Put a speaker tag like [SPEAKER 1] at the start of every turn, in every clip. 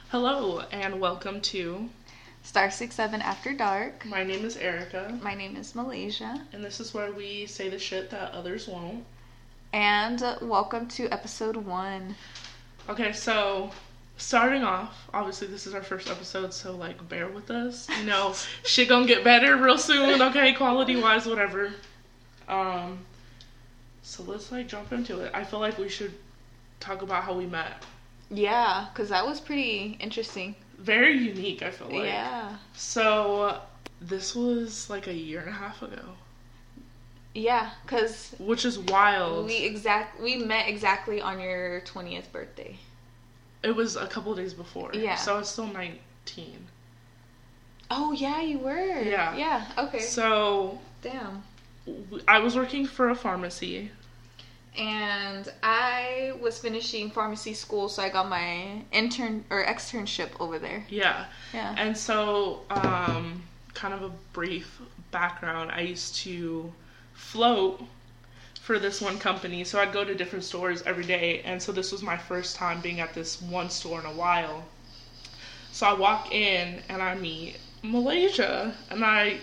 [SPEAKER 1] Hello, and welcome to
[SPEAKER 2] Star 67 After Dark.
[SPEAKER 1] My name is Erica.
[SPEAKER 2] My name is Malaysia.
[SPEAKER 1] And this is where we say the shit that others won't.
[SPEAKER 2] And welcome to episode 1.
[SPEAKER 1] Okay, so starting off, obviously this is our first episode, so bear with us. You know, shit gonna get better real soon, okay, quality-wise, whatever. So let's jump into it. I feel like we should talk about how we met.
[SPEAKER 2] Yeah, because that was pretty interesting.
[SPEAKER 1] Very unique, I feel like.
[SPEAKER 2] Yeah.
[SPEAKER 1] So, this was a year and a half ago.
[SPEAKER 2] Yeah, because...
[SPEAKER 1] Which is wild.
[SPEAKER 2] We met exactly on your 20th birthday.
[SPEAKER 1] It was a couple days before.
[SPEAKER 2] Yeah.
[SPEAKER 1] So, I was still 19.
[SPEAKER 2] Oh, yeah, you were.
[SPEAKER 1] Yeah.
[SPEAKER 2] Yeah, okay.
[SPEAKER 1] So...
[SPEAKER 2] Damn.
[SPEAKER 1] I was working for a pharmacy.
[SPEAKER 2] And I was finishing pharmacy school, so I got my externship over there.
[SPEAKER 1] Yeah.
[SPEAKER 2] Yeah.
[SPEAKER 1] And so, kind of a brief background, I used to float for this one company, so I'd go to different stores every day, and so this was my first time being at this one store in a while. So I walk in, and I meet Malaysia, and I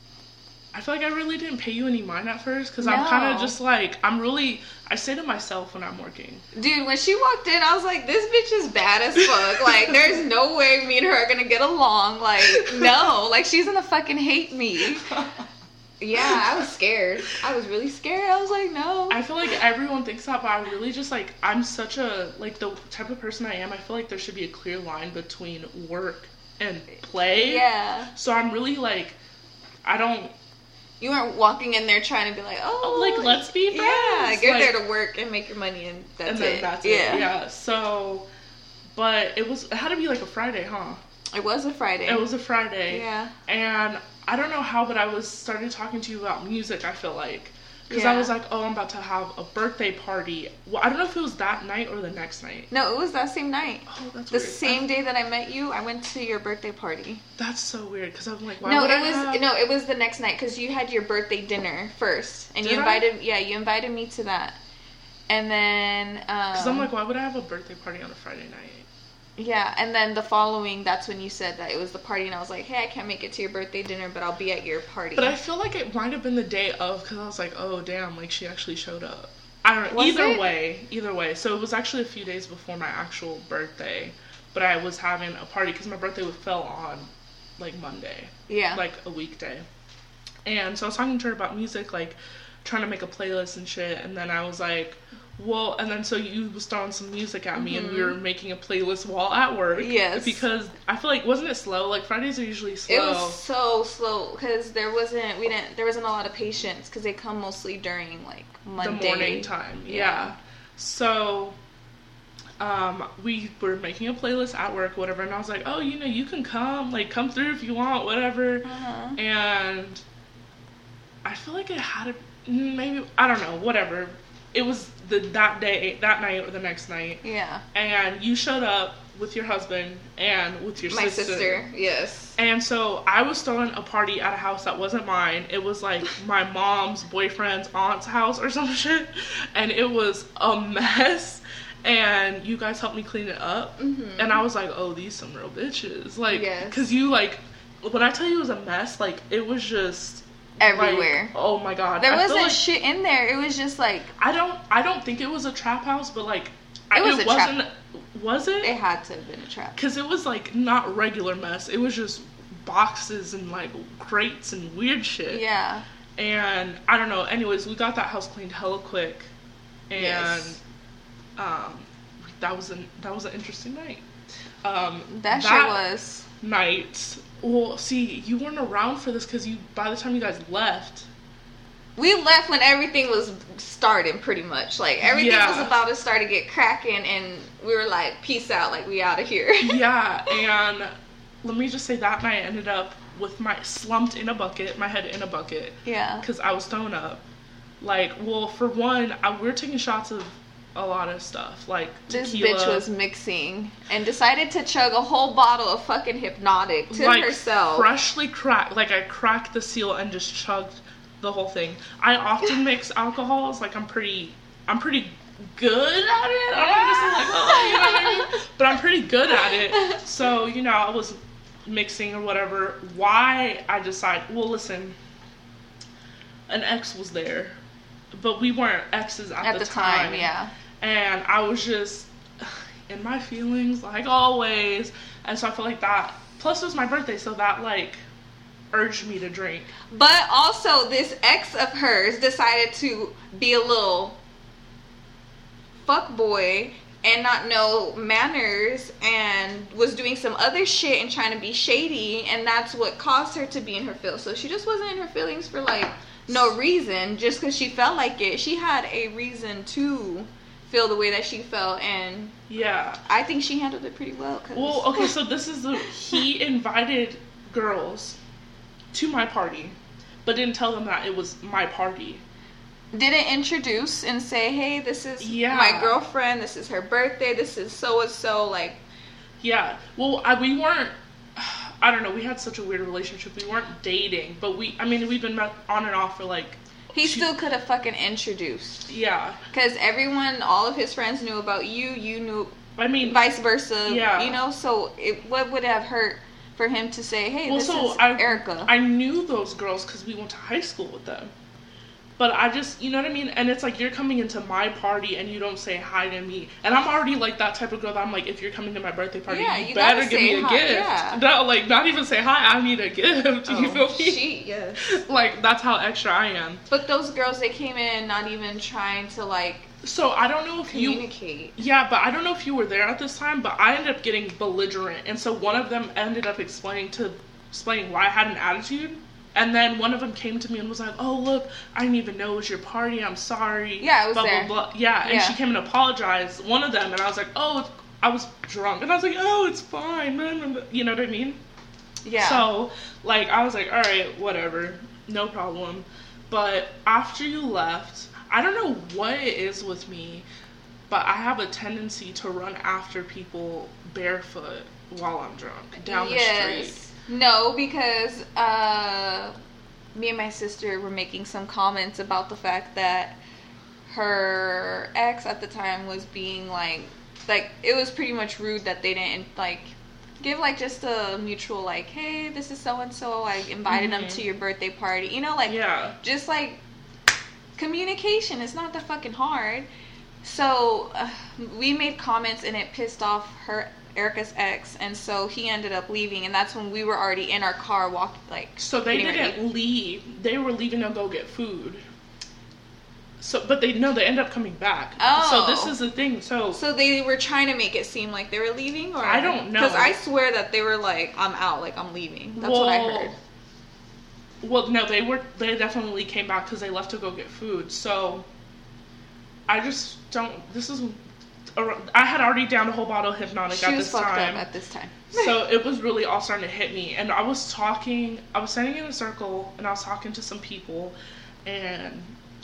[SPEAKER 1] feel like I really didn't pay you any mind at first, because I'm kind of just I say to myself when I'm working.
[SPEAKER 2] Dude, when she walked in, I was like, this bitch is bad as fuck. There's no way me and her are gonna get along. No. She's gonna fucking hate me. Yeah, I was scared. I was really scared. I was like, no.
[SPEAKER 1] I feel like everyone thinks that, but I really just, I'm such a, the type of person I am, I feel like there should be a clear line between work and play.
[SPEAKER 2] Yeah.
[SPEAKER 1] So I'm really, I don't...
[SPEAKER 2] You weren't walking in there trying to be
[SPEAKER 1] let's be friends.
[SPEAKER 2] Yeah, you're there to work and make your money, and that's it.
[SPEAKER 1] That's it. Yeah. So, but it had to be a Friday, huh?
[SPEAKER 2] It was a Friday.
[SPEAKER 1] It was a Friday.
[SPEAKER 2] Yeah.
[SPEAKER 1] And I don't know how, but I was starting talking to you about music, I feel like. Because I was I'm about to have a birthday party. Well, I don't know if it was that night or the next night.
[SPEAKER 2] No, it was that same night.
[SPEAKER 1] Oh, that's
[SPEAKER 2] the
[SPEAKER 1] weird.
[SPEAKER 2] The same day that I met you, I went to your birthday party.
[SPEAKER 1] That's so weird, because I'm like, why
[SPEAKER 2] no,
[SPEAKER 1] would
[SPEAKER 2] it was the next night, because you had your birthday dinner first, and you invited me to that, and then
[SPEAKER 1] because I'm like, why would I have a birthday party on a Friday night?
[SPEAKER 2] Yeah, and then the following, that's when you said that it was the party, and I was like, hey, I can't make it to your birthday dinner, but I'll be at your party.
[SPEAKER 1] But I feel like it might have been the day of, because I was like, oh, damn, she actually showed up. I don't know. Either way. So it was actually a few days before my actual birthday, but I was having a party, because my birthday fell on, Monday.
[SPEAKER 2] Yeah.
[SPEAKER 1] A weekday. And so I was talking to her about music, trying to make a playlist and shit, and then I was like... Well, and then so you was throwing some music at me, and we were making a playlist while at work.
[SPEAKER 2] Yes.
[SPEAKER 1] Because I feel wasn't it slow? Fridays are usually slow.
[SPEAKER 2] It was so slow, because there wasn't a lot of patients, because they come mostly during, Monday.
[SPEAKER 1] The morning time, yeah. So, we were making a playlist at work, whatever, and I was like, oh, you can come, come through if you want, whatever.
[SPEAKER 2] Uh-huh.
[SPEAKER 1] And I feel like it had maybe, I don't know, whatever. It was that night or the next night.
[SPEAKER 2] Yeah.
[SPEAKER 1] And you showed up with your husband and with your
[SPEAKER 2] My sister, yes.
[SPEAKER 1] And so I was throwing a party at a house that wasn't mine. It was my mom's boyfriend's aunt's house or some shit. And it was a mess. And you guys helped me clean it up. Mm-hmm. And I was like, oh, these some real bitches.
[SPEAKER 2] yes.
[SPEAKER 1] Because you, when I tell you it was a mess, it was just...
[SPEAKER 2] everywhere.
[SPEAKER 1] Oh my god.
[SPEAKER 2] There wasn't shit in there. It was just
[SPEAKER 1] I don't think it was a trap house, but
[SPEAKER 2] it wasn't.
[SPEAKER 1] Was it?
[SPEAKER 2] It had to have been a trap.
[SPEAKER 1] Because it was not regular mess. It was just boxes and crates and weird shit.
[SPEAKER 2] Yeah.
[SPEAKER 1] And I don't know. Anyways, we got that house cleaned hella quick. And
[SPEAKER 2] yes.
[SPEAKER 1] That was an interesting night.
[SPEAKER 2] That sure was.
[SPEAKER 1] Night. Well, see, you weren't around for this because by the time you guys left...
[SPEAKER 2] We left when everything was starting, pretty much. Everything was about to start to get cracking, and we were like, peace out, we out of here.
[SPEAKER 1] Yeah, and let me just say that night I ended up with my slumped in a bucket, my head in a bucket.
[SPEAKER 2] Yeah.
[SPEAKER 1] Because I was thrown up. For one, we were taking shots of a lot of stuff, tequila.
[SPEAKER 2] This bitch was mixing and decided to chug a whole bottle of fucking Hypnotic to herself.
[SPEAKER 1] Freshly cracked, I cracked the seal and just chugged the whole thing. I often mix alcohols, I'm pretty good at it. I'm not gonna say oh, you know what I mean? but I'm pretty good at it. So, you know, I was mixing or whatever. Why I decided, well, listen, an ex was there, but we weren't exes at the time.
[SPEAKER 2] Yeah.
[SPEAKER 1] And I was just in my feelings, like always. And so I feel like that, plus it was my birthday, so that, like, urged me to drink.
[SPEAKER 2] But also, this ex of hers decided to be a little fuckboy and not know manners and was doing some other shit and trying to be shady, and that's what caused her to be in her feelings. So she just wasn't in her feelings for, like, no reason, just because she felt like it. She had a reason to feel the way that she felt, and
[SPEAKER 1] yeah,
[SPEAKER 2] I think she handled it pretty well.
[SPEAKER 1] Well, okay, so this is he invited girls to my party, but didn't tell them that it was my party.
[SPEAKER 2] Didn't introduce and say, hey, this is my girlfriend, this is her birthday, this is so-and-so, like...
[SPEAKER 1] Yeah, well, we weren't... I don't know, we had such a weird relationship. We weren't dating, but we've been on and off for, like...
[SPEAKER 2] He still could have fucking introduced.
[SPEAKER 1] Yeah.
[SPEAKER 2] Because everyone, all of his friends knew about you knew...
[SPEAKER 1] I mean...
[SPEAKER 2] Vice versa,
[SPEAKER 1] yeah.
[SPEAKER 2] You know? So, what would have hurt for him to say, hey, this is Erica?
[SPEAKER 1] I knew those girls because we went to high school with them. But I just, you know what I mean? And it's like, you're coming into my party and you don't say hi to me. And I'm already like that type of girl that I'm like, if you're coming to my birthday party, you better give me a gift.
[SPEAKER 2] Yeah.
[SPEAKER 1] No, like, not even say hi, I need a gift. You feel me?
[SPEAKER 2] Yes.
[SPEAKER 1] Like, that's how extra I am.
[SPEAKER 2] But those girls, they came in not even trying to, like...
[SPEAKER 1] So, I don't know if
[SPEAKER 2] communicate.
[SPEAKER 1] Yeah, but I don't know if you were there at this time, but I ended up getting belligerent. And so one of them ended up explaining why I had an attitude. And then one of them came to me and was like, oh, look, I didn't even know it was your party. I'm sorry.
[SPEAKER 2] Yeah, I was
[SPEAKER 1] blah,
[SPEAKER 2] there.
[SPEAKER 1] Blah, blah. Yeah, and she came and apologized, one of them. And I was like, I was drunk. And I was like, oh, it's fine. You know what I mean?
[SPEAKER 2] Yeah.
[SPEAKER 1] So, like, I was like, all right, whatever. No problem. But after you left, I don't know what it is with me, but I have a tendency to run after people barefoot while I'm drunk down the street.
[SPEAKER 2] No, because me and my sister were making some comments about the fact that her ex at the time was being like it was pretty much rude that they didn't like give like just a mutual like, hey, this is so and so, I invited them to your birthday party, you know, like just like communication. It's not that fucking hard. So we made comments and it pissed off Erica's ex, and so he ended up leaving, and that's when we were already in our car
[SPEAKER 1] so they didn't leave, they were leaving to go get food. So but they ended up coming back. So this is the thing. So
[SPEAKER 2] they were trying to make it seem like they were leaving, or
[SPEAKER 1] I don't know,
[SPEAKER 2] because I swear that they were like, I'm out, like I'm leaving. That's what I heard.
[SPEAKER 1] Well, no, they definitely came back because they left to go get food. So I just don't. I had already downed a whole bottle of Hypnotic at this time. She was fucked up
[SPEAKER 2] at this time.
[SPEAKER 1] So it was really all starting to hit me. And I was standing in a circle, and I was talking to some people, and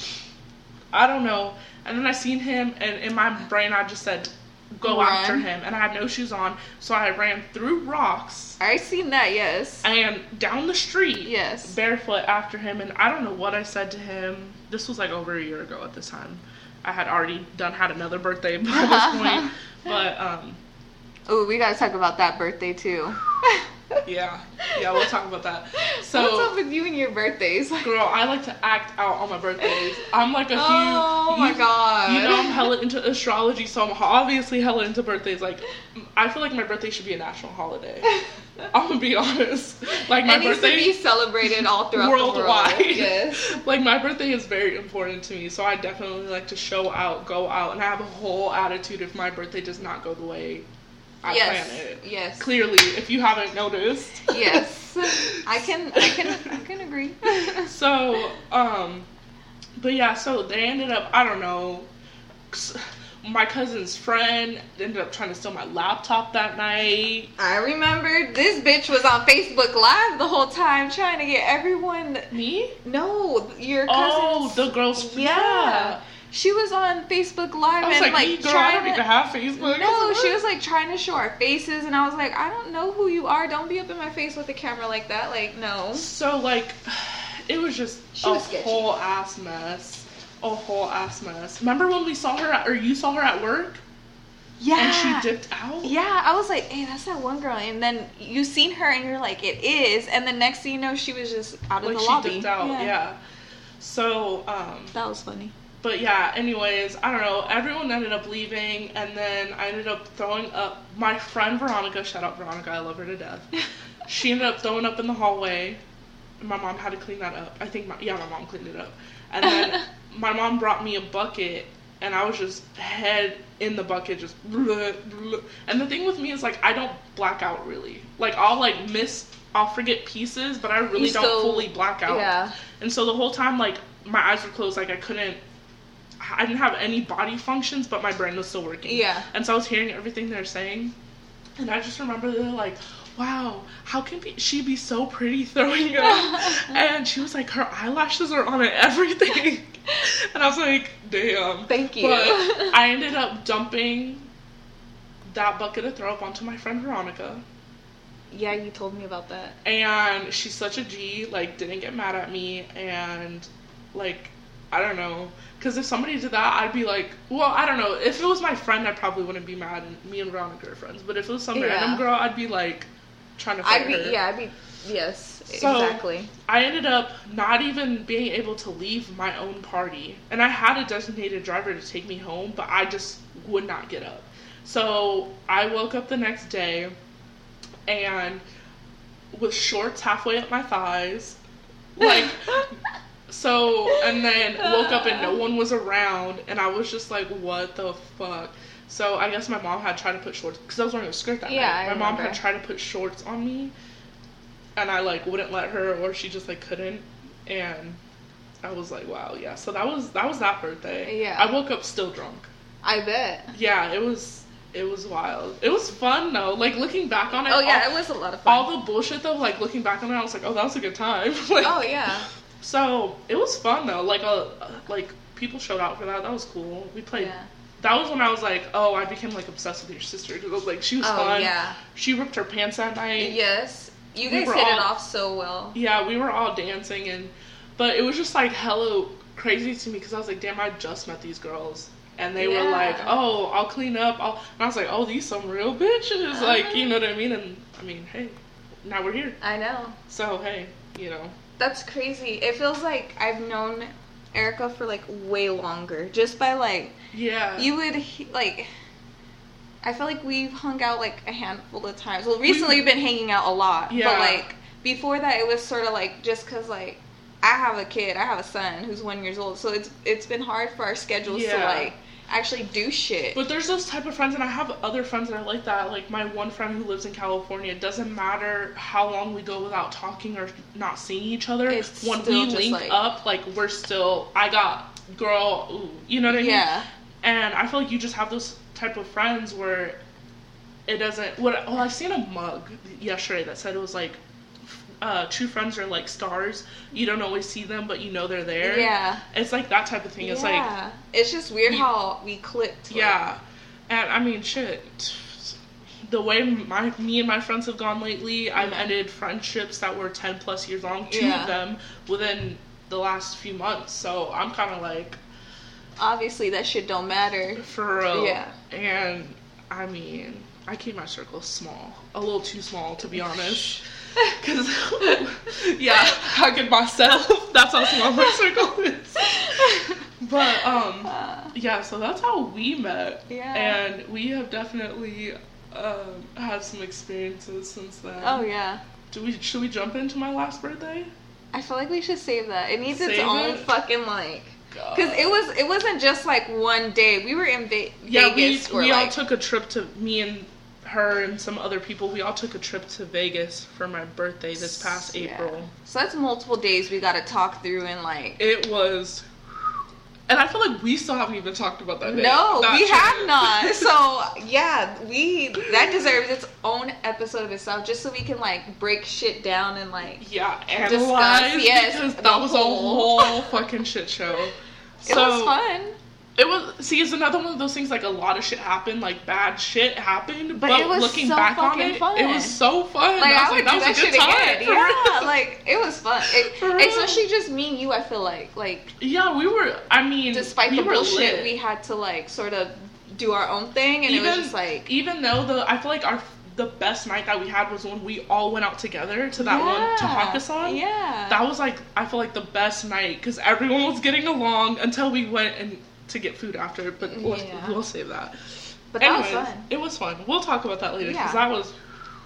[SPEAKER 1] I don't know. And then I seen him, and in my brain I just said, go after him. And I had no shoes on, so I ran through rocks.
[SPEAKER 2] I seen that, yes.
[SPEAKER 1] And down the street,
[SPEAKER 2] yes,
[SPEAKER 1] barefoot after him. And I don't know what I said to him. This was like over a year ago at this time. I had already had another birthday by this point, but
[SPEAKER 2] oh, we gotta talk about that birthday too.
[SPEAKER 1] yeah, we'll talk about that. So
[SPEAKER 2] what's up with you and your birthdays?
[SPEAKER 1] Girl, I like to act out on my birthdays. I'm like a huge.
[SPEAKER 2] Oh my god.
[SPEAKER 1] You know, I'm hella into astrology, so I'm obviously hella into birthdays. Like, I feel like my birthday should be a national holiday. I'm gonna be honest. Like, my birthday
[SPEAKER 2] needs to be celebrated all throughout
[SPEAKER 1] worldwide.
[SPEAKER 2] The world. Yes.
[SPEAKER 1] Like, my birthday is very important to me, so I definitely like to show out, go out, and I have a whole attitude if my birthday does not go the way I plan it.
[SPEAKER 2] Yes.
[SPEAKER 1] Clearly, if you haven't noticed.
[SPEAKER 2] Yes. I can agree.
[SPEAKER 1] So, but yeah, so they ended up, I don't know, my cousin's friend ended up trying to steal my laptop that night.
[SPEAKER 2] I remember this bitch was on Facebook Live the whole time trying to get everyone.
[SPEAKER 1] Me?
[SPEAKER 2] No, your cousin.
[SPEAKER 1] Oh, the girl's.
[SPEAKER 2] Yeah. She was on Facebook Live,
[SPEAKER 1] I was
[SPEAKER 2] and
[SPEAKER 1] like girl, I don't even have Facebook.
[SPEAKER 2] No, she was like trying to show our faces, and I was like, I don't know who you are. Don't be up in my face with the camera like that. Like, no.
[SPEAKER 1] So like, it was just a whole ass mess. A whole ass mess. Remember when we saw her or you saw her at work?
[SPEAKER 2] Yeah.
[SPEAKER 1] And she dipped out?
[SPEAKER 2] Yeah, I was like, hey, that's that one girl. And then you seen her and you're like, it is. And the next thing you know, she was just out of the lobby.
[SPEAKER 1] She dipped out, yeah. So,
[SPEAKER 2] that was funny.
[SPEAKER 1] But yeah, anyways, I don't know. Everyone ended up leaving, and then I ended up throwing up. My friend Veronica, shout out Veronica, I love her to death. She ended up throwing up in the hallway. My mom had to clean that up. I think, my mom cleaned it up. And then my mom brought me a bucket, and I was just head in the bucket, just bleh, bleh. And the thing with me is, like, I don't black out really. Like, I'll forget pieces, but I really don't fully black out.
[SPEAKER 2] Yeah.
[SPEAKER 1] And so the whole time, like, my eyes were closed, like, I didn't have any body functions, but my brain was still working.
[SPEAKER 2] Yeah.
[SPEAKER 1] And so I was hearing everything they're saying, and I just remember they're like, wow, how can she be so pretty throwing up? And she was like, her eyelashes are on and everything. And I was like, damn.
[SPEAKER 2] Thank you.
[SPEAKER 1] But I ended up dumping that bucket of throw up onto my friend Veronica.
[SPEAKER 2] Yeah, you told me about that.
[SPEAKER 1] And she's such a G, like, didn't get mad at me, and, like, I don't know. Because if somebody did that, I'd be like, well, I don't know. If it was my friend, I probably wouldn't be mad, and me and Veronica are friends. But if it was some random girl, I'd be, like, trying to fight her.
[SPEAKER 2] Yes,
[SPEAKER 1] So,
[SPEAKER 2] exactly.
[SPEAKER 1] I ended up not even being able to leave my own party. And I had a designated driver to take me home, but I just would not get up. So, I woke up the next day, and with shorts halfway up my thighs, like... So, and then woke up and no one was around, and I was just like, what the fuck? So, I guess my mom had tried to put shorts, because I was wearing a skirt that night. My mom had tried to put shorts on me, and I, like, wouldn't let her, or she just, like, couldn't, and I was like, wow, yeah. So, that was that birthday.
[SPEAKER 2] Yeah.
[SPEAKER 1] I woke up still drunk.
[SPEAKER 2] I bet.
[SPEAKER 1] Yeah, it was wild. It was fun, though. Like, looking back on it.
[SPEAKER 2] Oh, yeah, it was a lot of fun.
[SPEAKER 1] All the bullshit, though, like, looking back on it, I was like, oh, that was a good time. Like,
[SPEAKER 2] oh, yeah.
[SPEAKER 1] So, it was fun, though. Like, people showed out for that. That was cool. We played.
[SPEAKER 2] Yeah.
[SPEAKER 1] That was when I was like, oh, I became, like, obsessed with your sister. Because I was like, she was fun.
[SPEAKER 2] Yeah.
[SPEAKER 1] She ripped her pants that night.
[SPEAKER 2] Yes. You guys hit it off so well.
[SPEAKER 1] Yeah, we were all dancing. But it was just, like, hella crazy to me. Because I was like, damn, I just met these girls. And they were like, oh, I'll clean up. And I was like, oh, these some real bitches. Like, you know what I mean? And, I mean, hey, now we're here.
[SPEAKER 2] I know.
[SPEAKER 1] So, hey, you know.
[SPEAKER 2] That's crazy. It feels like I've known Erica for, like, way longer. Just by, like...
[SPEAKER 1] Yeah.
[SPEAKER 2] You would, like... I feel like we've hung out, like, a handful of times. Well, recently we've been hanging out a lot. Yeah. But, like, before that, it was sort of, like, just because, like, I have a kid. I have a son who's 1 year old. So it's been hard for our schedules to, like... actually do shit.
[SPEAKER 1] But there's those type of friends, and I have other friends that are like that. Like, my one friend who lives in California, it doesn't matter how long we go without talking or not seeing each other. When we link up, like, we're still, I got girl, ooh, you know what I mean?
[SPEAKER 2] Yeah.
[SPEAKER 1] And I feel like you just have those type of friends where it doesn't, I seen a mug yesterday that said it was like, true friends are like stars. You don't always see them, but you know they're there.
[SPEAKER 2] Yeah.
[SPEAKER 1] It's like that type of thing. It's like...
[SPEAKER 2] It's just weird how we clicked.
[SPEAKER 1] Yeah. And, I mean, shit. The way me and my friends have gone lately, I've ended friendships that were 10 plus years long, two of them, within the last few months. So, I'm kind of like...
[SPEAKER 2] Obviously, that shit don't matter.
[SPEAKER 1] For real.
[SPEAKER 2] Yeah.
[SPEAKER 1] And, I mean, I keep my circle small. A little too small, to be honest. Because, yeah, hugging myself. That's how small my circle is. But, yeah, so that's how we met.
[SPEAKER 2] Yeah.
[SPEAKER 1] And we have definitely had some experiences since then.
[SPEAKER 2] Oh, yeah.
[SPEAKER 1] Should we jump into my last birthday?
[SPEAKER 2] I feel like we should save that. It needs its own fucking, like... Because it wasn't just, like, one day. We were in Vegas.
[SPEAKER 1] We all took a trip to... Me and her and some other people, we all took a trip to Vegas for my birthday this past April.
[SPEAKER 2] So that's multiple days we gotta talk through and, like...
[SPEAKER 1] It was... And I feel like we still haven't even talked about that day.
[SPEAKER 2] No, we have not. So, yeah, that deserves its own episode of itself, just so we can, like, break shit down and, like...
[SPEAKER 1] Yeah, analyze.
[SPEAKER 2] Yes,
[SPEAKER 1] because that was a whole fucking shit show.
[SPEAKER 2] It was fun.
[SPEAKER 1] It was, it's another one of those things, like, a lot of shit happened, like, bad shit happened, but
[SPEAKER 2] it was
[SPEAKER 1] looking
[SPEAKER 2] so
[SPEAKER 1] back on it,
[SPEAKER 2] fun.
[SPEAKER 1] It was so fun.
[SPEAKER 2] Like, I would do
[SPEAKER 1] that was
[SPEAKER 2] that
[SPEAKER 1] a good
[SPEAKER 2] shit
[SPEAKER 1] time.
[SPEAKER 2] again. Yeah, like, it was fun. Especially just me and you, I feel like.
[SPEAKER 1] Yeah, we were, I mean,
[SPEAKER 2] despite
[SPEAKER 1] we
[SPEAKER 2] the
[SPEAKER 1] were
[SPEAKER 2] bullshit,
[SPEAKER 1] lit.
[SPEAKER 2] we had to, like, sort of do our own thing, and it was just like,
[SPEAKER 1] even though I feel like the best night that we had was when we all went out together to that one to Hakkasan.
[SPEAKER 2] Yeah,
[SPEAKER 1] that was like, I feel like the best night because everyone was getting along until we went and to get food after. But we'll save that.
[SPEAKER 2] But
[SPEAKER 1] anyways,
[SPEAKER 2] that was fun.
[SPEAKER 1] It was fun. We'll talk about that later because that was,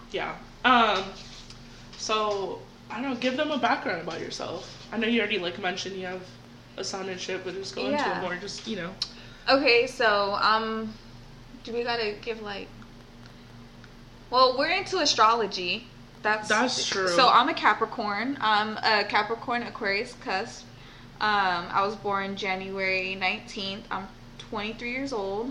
[SPEAKER 1] So I don't know. Give them a background about yourself. I know you already like mentioned you have a son and shit, but just go into it more. Just
[SPEAKER 2] Okay, so do we gotta give like? Well, we're into astrology. That's
[SPEAKER 1] true.
[SPEAKER 2] So I'm a Capricorn. I'm a Capricorn Aquarius cusp. I was born January 19th. I'm 23 years old.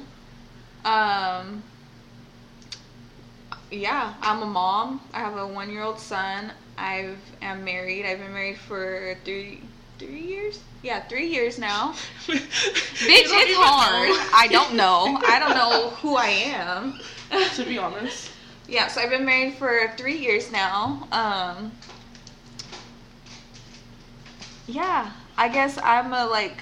[SPEAKER 2] Yeah, I'm a mom. I have a 1-year-old son. I am married. I've been married for 3 years? Yeah, 3 years now. Bitch, it's hard. I don't know. I don't know who I am.
[SPEAKER 1] To be honest.
[SPEAKER 2] Yeah, so I've been married for 3 years now. Yeah, I guess I'm a like,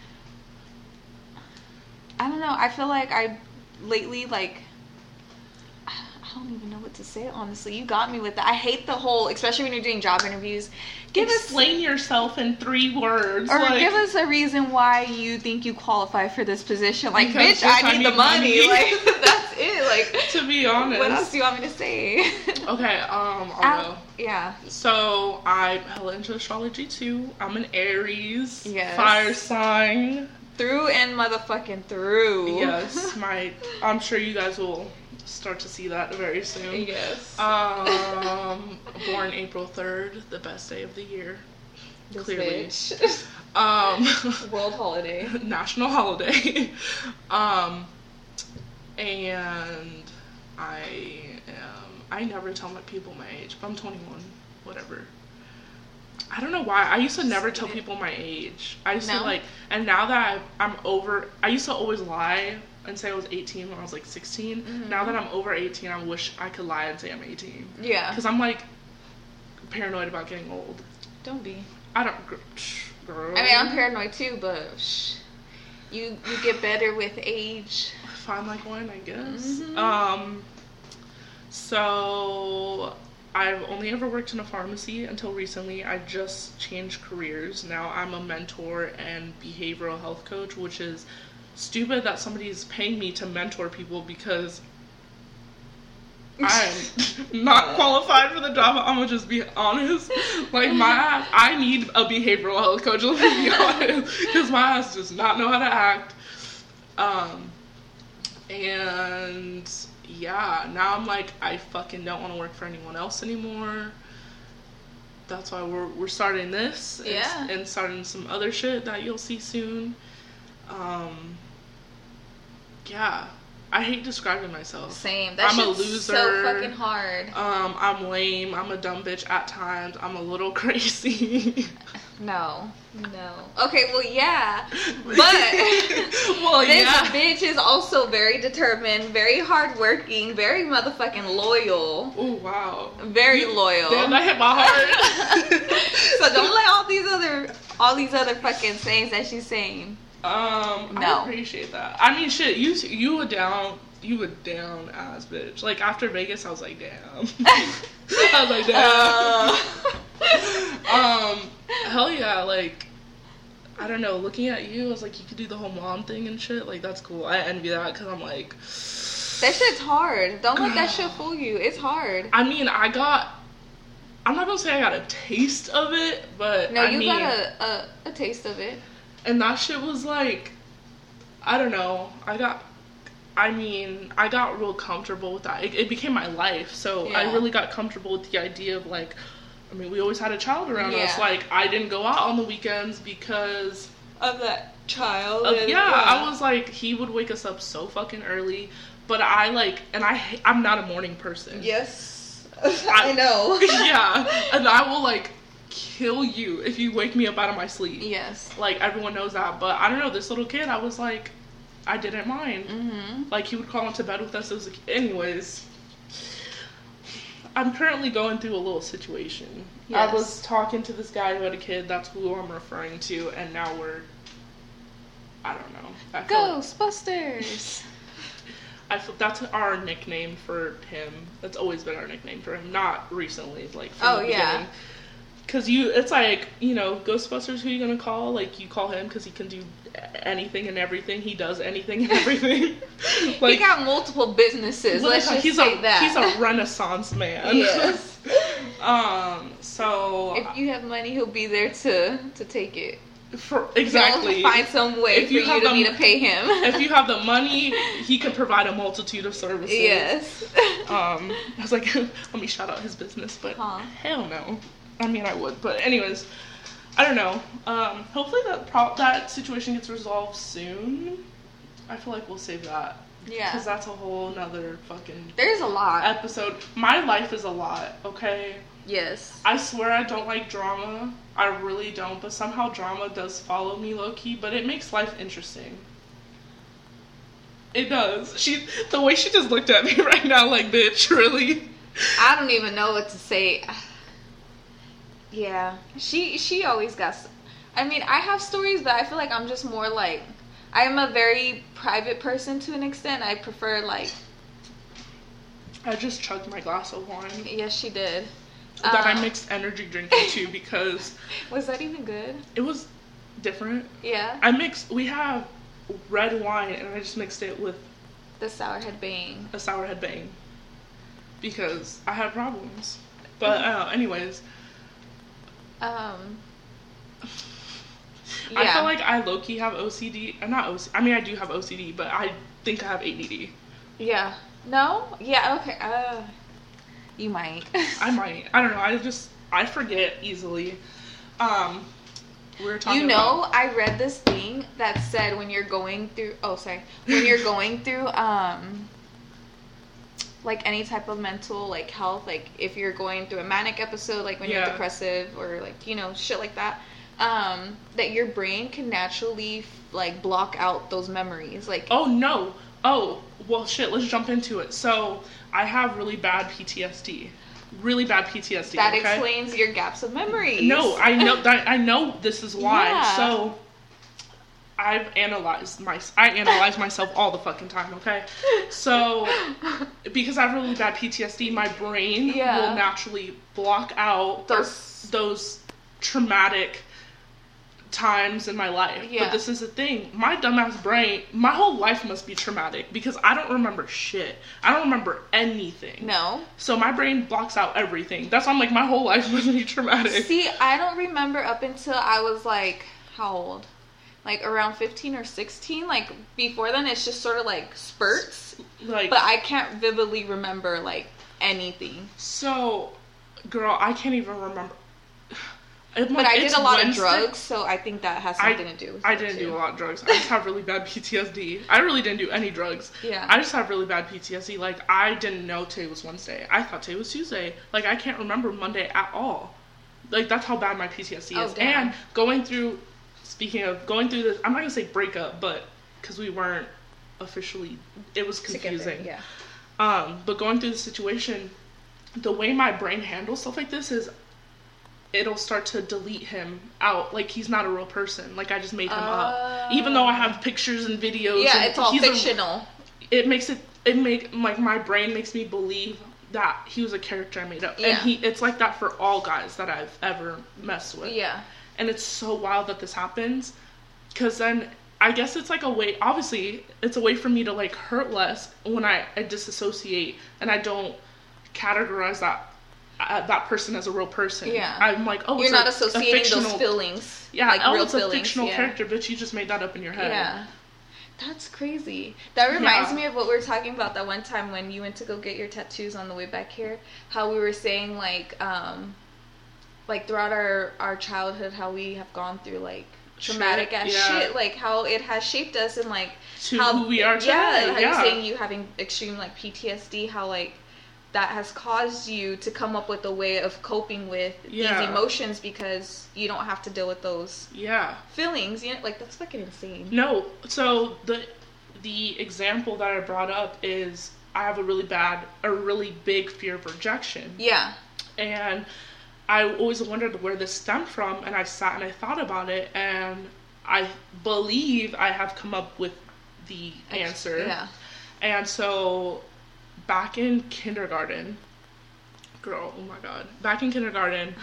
[SPEAKER 2] I don't know. I feel like I lately like, I don't even know what to say, honestly. You got me with that. I hate the whole, especially when you're doing job interviews.
[SPEAKER 1] Explain yourself in 3 words.
[SPEAKER 2] Or give us a reason why you think you qualify for this position. Like, bitch, I need the money. Like, that's it. Like,
[SPEAKER 1] to be honest.
[SPEAKER 2] What else do you want me to say?
[SPEAKER 1] Okay, I'll go.
[SPEAKER 2] Yeah.
[SPEAKER 1] So, I'm hella into astrology, too. I'm an Aries.
[SPEAKER 2] Yes.
[SPEAKER 1] Fire sign.
[SPEAKER 2] Through and motherfucking through.
[SPEAKER 1] Yes, I'm sure you guys will start to see that very soon.
[SPEAKER 2] Yes.
[SPEAKER 1] Born April 3rd, the best day of the year.
[SPEAKER 2] This
[SPEAKER 1] clearly.
[SPEAKER 2] Bitch. World holiday.
[SPEAKER 1] National holiday. And I never tell my people my age, but I'm 21, whatever. I don't know why. I used to never tell people my age. I used to like, and now that I'm over, I used to always lie and say I was 18 when I was like 16. Mm-hmm. Now that I'm over 18, I wish I could lie and say I'm 18.
[SPEAKER 2] Yeah.
[SPEAKER 1] Because I'm like paranoid about getting old.
[SPEAKER 2] Don't be.
[SPEAKER 1] I don't. Girl.
[SPEAKER 2] I mean, I'm paranoid too, but you get better with age.
[SPEAKER 1] Fine like wine, I guess.
[SPEAKER 2] Mm-hmm.
[SPEAKER 1] So I've only ever worked in a pharmacy until recently. I just changed careers. Now I'm a mentor and behavioral health coach, which is stupid that somebody's paying me to mentor people because I'm not qualified for the job. I'm gonna just be honest. Like, I need a behavioral health coach, let me be honest, because my ass does not know how to act. And yeah, now I'm like, I fucking don't want to work for anyone else anymore. That's why we're starting this. And starting some other shit that you'll see soon. Yeah. I hate describing myself.
[SPEAKER 2] Same.
[SPEAKER 1] I'm a loser.
[SPEAKER 2] So fucking hard.
[SPEAKER 1] I'm lame. I'm a dumb bitch at times. I'm a little crazy.
[SPEAKER 2] No. Okay, well, yeah. But this bitch is also very determined, very hardworking, very motherfucking loyal.
[SPEAKER 1] Oh, wow.
[SPEAKER 2] Very loyal.
[SPEAKER 1] Damn, that hit my heart.
[SPEAKER 2] So don't let all these other fucking sayings that she's saying.
[SPEAKER 1] I appreciate that. I mean, shit, you were down ass bitch. Like, after Vegas, I was like, damn. I was like, damn. Hell yeah, like, I don't know, looking at you, I was like, you could do the whole mom thing and shit. Like, that's cool. I envy that, because I'm like,
[SPEAKER 2] that shit's hard. Don't let that shit fool you. It's hard.
[SPEAKER 1] I mean, I'm not gonna say I got a taste of it, but
[SPEAKER 2] no, you got a taste of it.
[SPEAKER 1] And that shit was like, I don't know, I got real comfortable with that. It became my life, so I really got comfortable with the idea of, like, I mean, we always had a child around us. Like, I didn't go out on the weekends because
[SPEAKER 2] of that child.
[SPEAKER 1] I was like, he would wake us up so fucking early, but I'm not a morning person.
[SPEAKER 2] Yes, I know.
[SPEAKER 1] Yeah, and I will, like, kill you if you wake me up out of my sleep.
[SPEAKER 2] Yes.
[SPEAKER 1] Like, everyone knows that, but I don't know, this little kid, I was like, I didn't mind. Mm-hmm. Like, he would crawl into bed with us as a kid. Anyways, I'm currently going through a little situation. Yes. I was talking to this guy who had a kid, that's who I'm referring to, and now I don't know.
[SPEAKER 2] Ghostbusters!
[SPEAKER 1] That's our nickname for him. That's always been our nickname for him. Not recently, like
[SPEAKER 2] Oh,
[SPEAKER 1] from the
[SPEAKER 2] yeah.
[SPEAKER 1] beginning. Because it's like, Ghostbusters, who you gonna call? Like, you call him because he can do anything and everything. He does anything and everything.
[SPEAKER 2] Like, he got multiple businesses. Let's just say that.
[SPEAKER 1] He's a Renaissance man.
[SPEAKER 2] Yes.
[SPEAKER 1] So
[SPEAKER 2] if you have money, he'll be there to take it.
[SPEAKER 1] Exactly.
[SPEAKER 2] He'll find some way for you to pay him.
[SPEAKER 1] If you have the money, he can provide a multitude of services.
[SPEAKER 2] Yes.
[SPEAKER 1] I was like, let me shout out his business, but hell no. I mean, I would, but anyways, I don't know. Hopefully that situation gets resolved soon. I feel like we'll save that.
[SPEAKER 2] Yeah.
[SPEAKER 1] Because that's a whole nother fucking...
[SPEAKER 2] There's a lot.
[SPEAKER 1] ...episode. My life is a lot, okay?
[SPEAKER 2] Yes.
[SPEAKER 1] I swear I don't like drama. I really don't, but somehow drama does follow me low-key, but it makes life interesting. It does. The way she just looked at me right now, like, bitch, really?
[SPEAKER 2] I don't even know what to say. Yeah, she always got... I mean, I have stories, but I feel like I'm just more like... I am a very private person to an extent. I prefer, like...
[SPEAKER 1] I just chugged my glass of wine.
[SPEAKER 2] Yes, she did.
[SPEAKER 1] That I mixed energy drink into because...
[SPEAKER 2] Was that even good?
[SPEAKER 1] It was different.
[SPEAKER 2] Yeah.
[SPEAKER 1] We have red wine, and I just mixed it with...
[SPEAKER 2] The Sourhead Bang.
[SPEAKER 1] A Sourhead Bang. Because I had problems. But, anyways...
[SPEAKER 2] Yeah.
[SPEAKER 1] I feel like I low-key have OCD. Not OCD. I mean, I do have OCD, but I think I have ADD.
[SPEAKER 2] Yeah. No? Yeah, okay. You might.
[SPEAKER 1] I might. I don't know. I forget easily. We were talking about...
[SPEAKER 2] I read this thing that said when you're going through... Oh, sorry. When you're going through, like any type of mental like health, like if you're going through a manic episode, like when you're depressive or like shit like that, that your brain can naturally like block out those memories. Like well shit, let's jump into it. So I have really bad PTSD. That explains your gaps of memories.
[SPEAKER 1] No, I know this is why.
[SPEAKER 2] Yeah.
[SPEAKER 1] So I analyze myself all the fucking time, okay? So, because I have really bad PTSD, my brain will naturally block out those traumatic times in my life. Yeah. But this is the thing. My dumbass brain, my whole life must be traumatic because I don't remember shit. I don't remember anything.
[SPEAKER 2] No.
[SPEAKER 1] So my brain blocks out everything. That's why I'm like, my whole life must be traumatic.
[SPEAKER 2] See, I don't remember up until I was like, how old? Like around 15 or 16, like before then it's just sort of like spurts, like, but I can't vividly remember like anything.
[SPEAKER 1] So, girl, I can't even remember.
[SPEAKER 2] But I did a lot of drugs, so I think that has something to do with it.
[SPEAKER 1] I didn't do a lot of drugs. I just have really bad PTSD. I really didn't do any drugs.
[SPEAKER 2] Yeah.
[SPEAKER 1] I just have really bad PTSD. Like, I didn't know today was Wednesday. I thought today was Tuesday. Like, I can't remember Monday at all. Like, that's how bad my PTSD is.
[SPEAKER 2] Damn.
[SPEAKER 1] And speaking of going through this, I'm not going to say breakup, but because we weren't officially, it was confusing.
[SPEAKER 2] Yeah.
[SPEAKER 1] But going through the situation, the way my brain handles stuff like this is it'll start to delete him out. Like, he's not a real person. Like, I just made him up. Even though I have pictures and videos.
[SPEAKER 2] Yeah, it's all fictional.
[SPEAKER 1] My brain makes me believe that he was a character I made up.
[SPEAKER 2] Yeah.
[SPEAKER 1] And it's like that for all guys that I've ever messed with.
[SPEAKER 2] Yeah.
[SPEAKER 1] And it's so wild that this happens. Because then, I guess it's like a way, obviously, it's a way for me to, like, hurt less when I disassociate and I don't categorize that person as a real person.
[SPEAKER 2] Yeah.
[SPEAKER 1] I'm like, oh,
[SPEAKER 2] you're not associating those feelings.
[SPEAKER 1] Yeah,
[SPEAKER 2] like real
[SPEAKER 1] it's a
[SPEAKER 2] feelings.
[SPEAKER 1] fictional character, but you just made that up in your head.
[SPEAKER 2] Yeah. That's crazy. That reminds me of what we were talking about that one time when you went to go get your tattoos on the way back here. How we were saying, like throughout our childhood, how we have gone through, like, traumatic ass shit, like how it has shaped us and like
[SPEAKER 1] to
[SPEAKER 2] how
[SPEAKER 1] who we are today.
[SPEAKER 2] Yeah, how you're saying you having extreme like PTSD, how like that has caused you to come up with a way of coping with these emotions because you don't have to deal with those feelings. You know, like that's fucking insane.
[SPEAKER 1] No, so the example that I brought up is I have a really big fear of rejection.
[SPEAKER 2] Yeah,
[SPEAKER 1] and I always wondered where this stemmed from, and I sat and I thought about it, and I believe I have come up with the answer.
[SPEAKER 2] Yeah.
[SPEAKER 1] And so back in kindergarten, girl, oh my God. Back in kindergarten,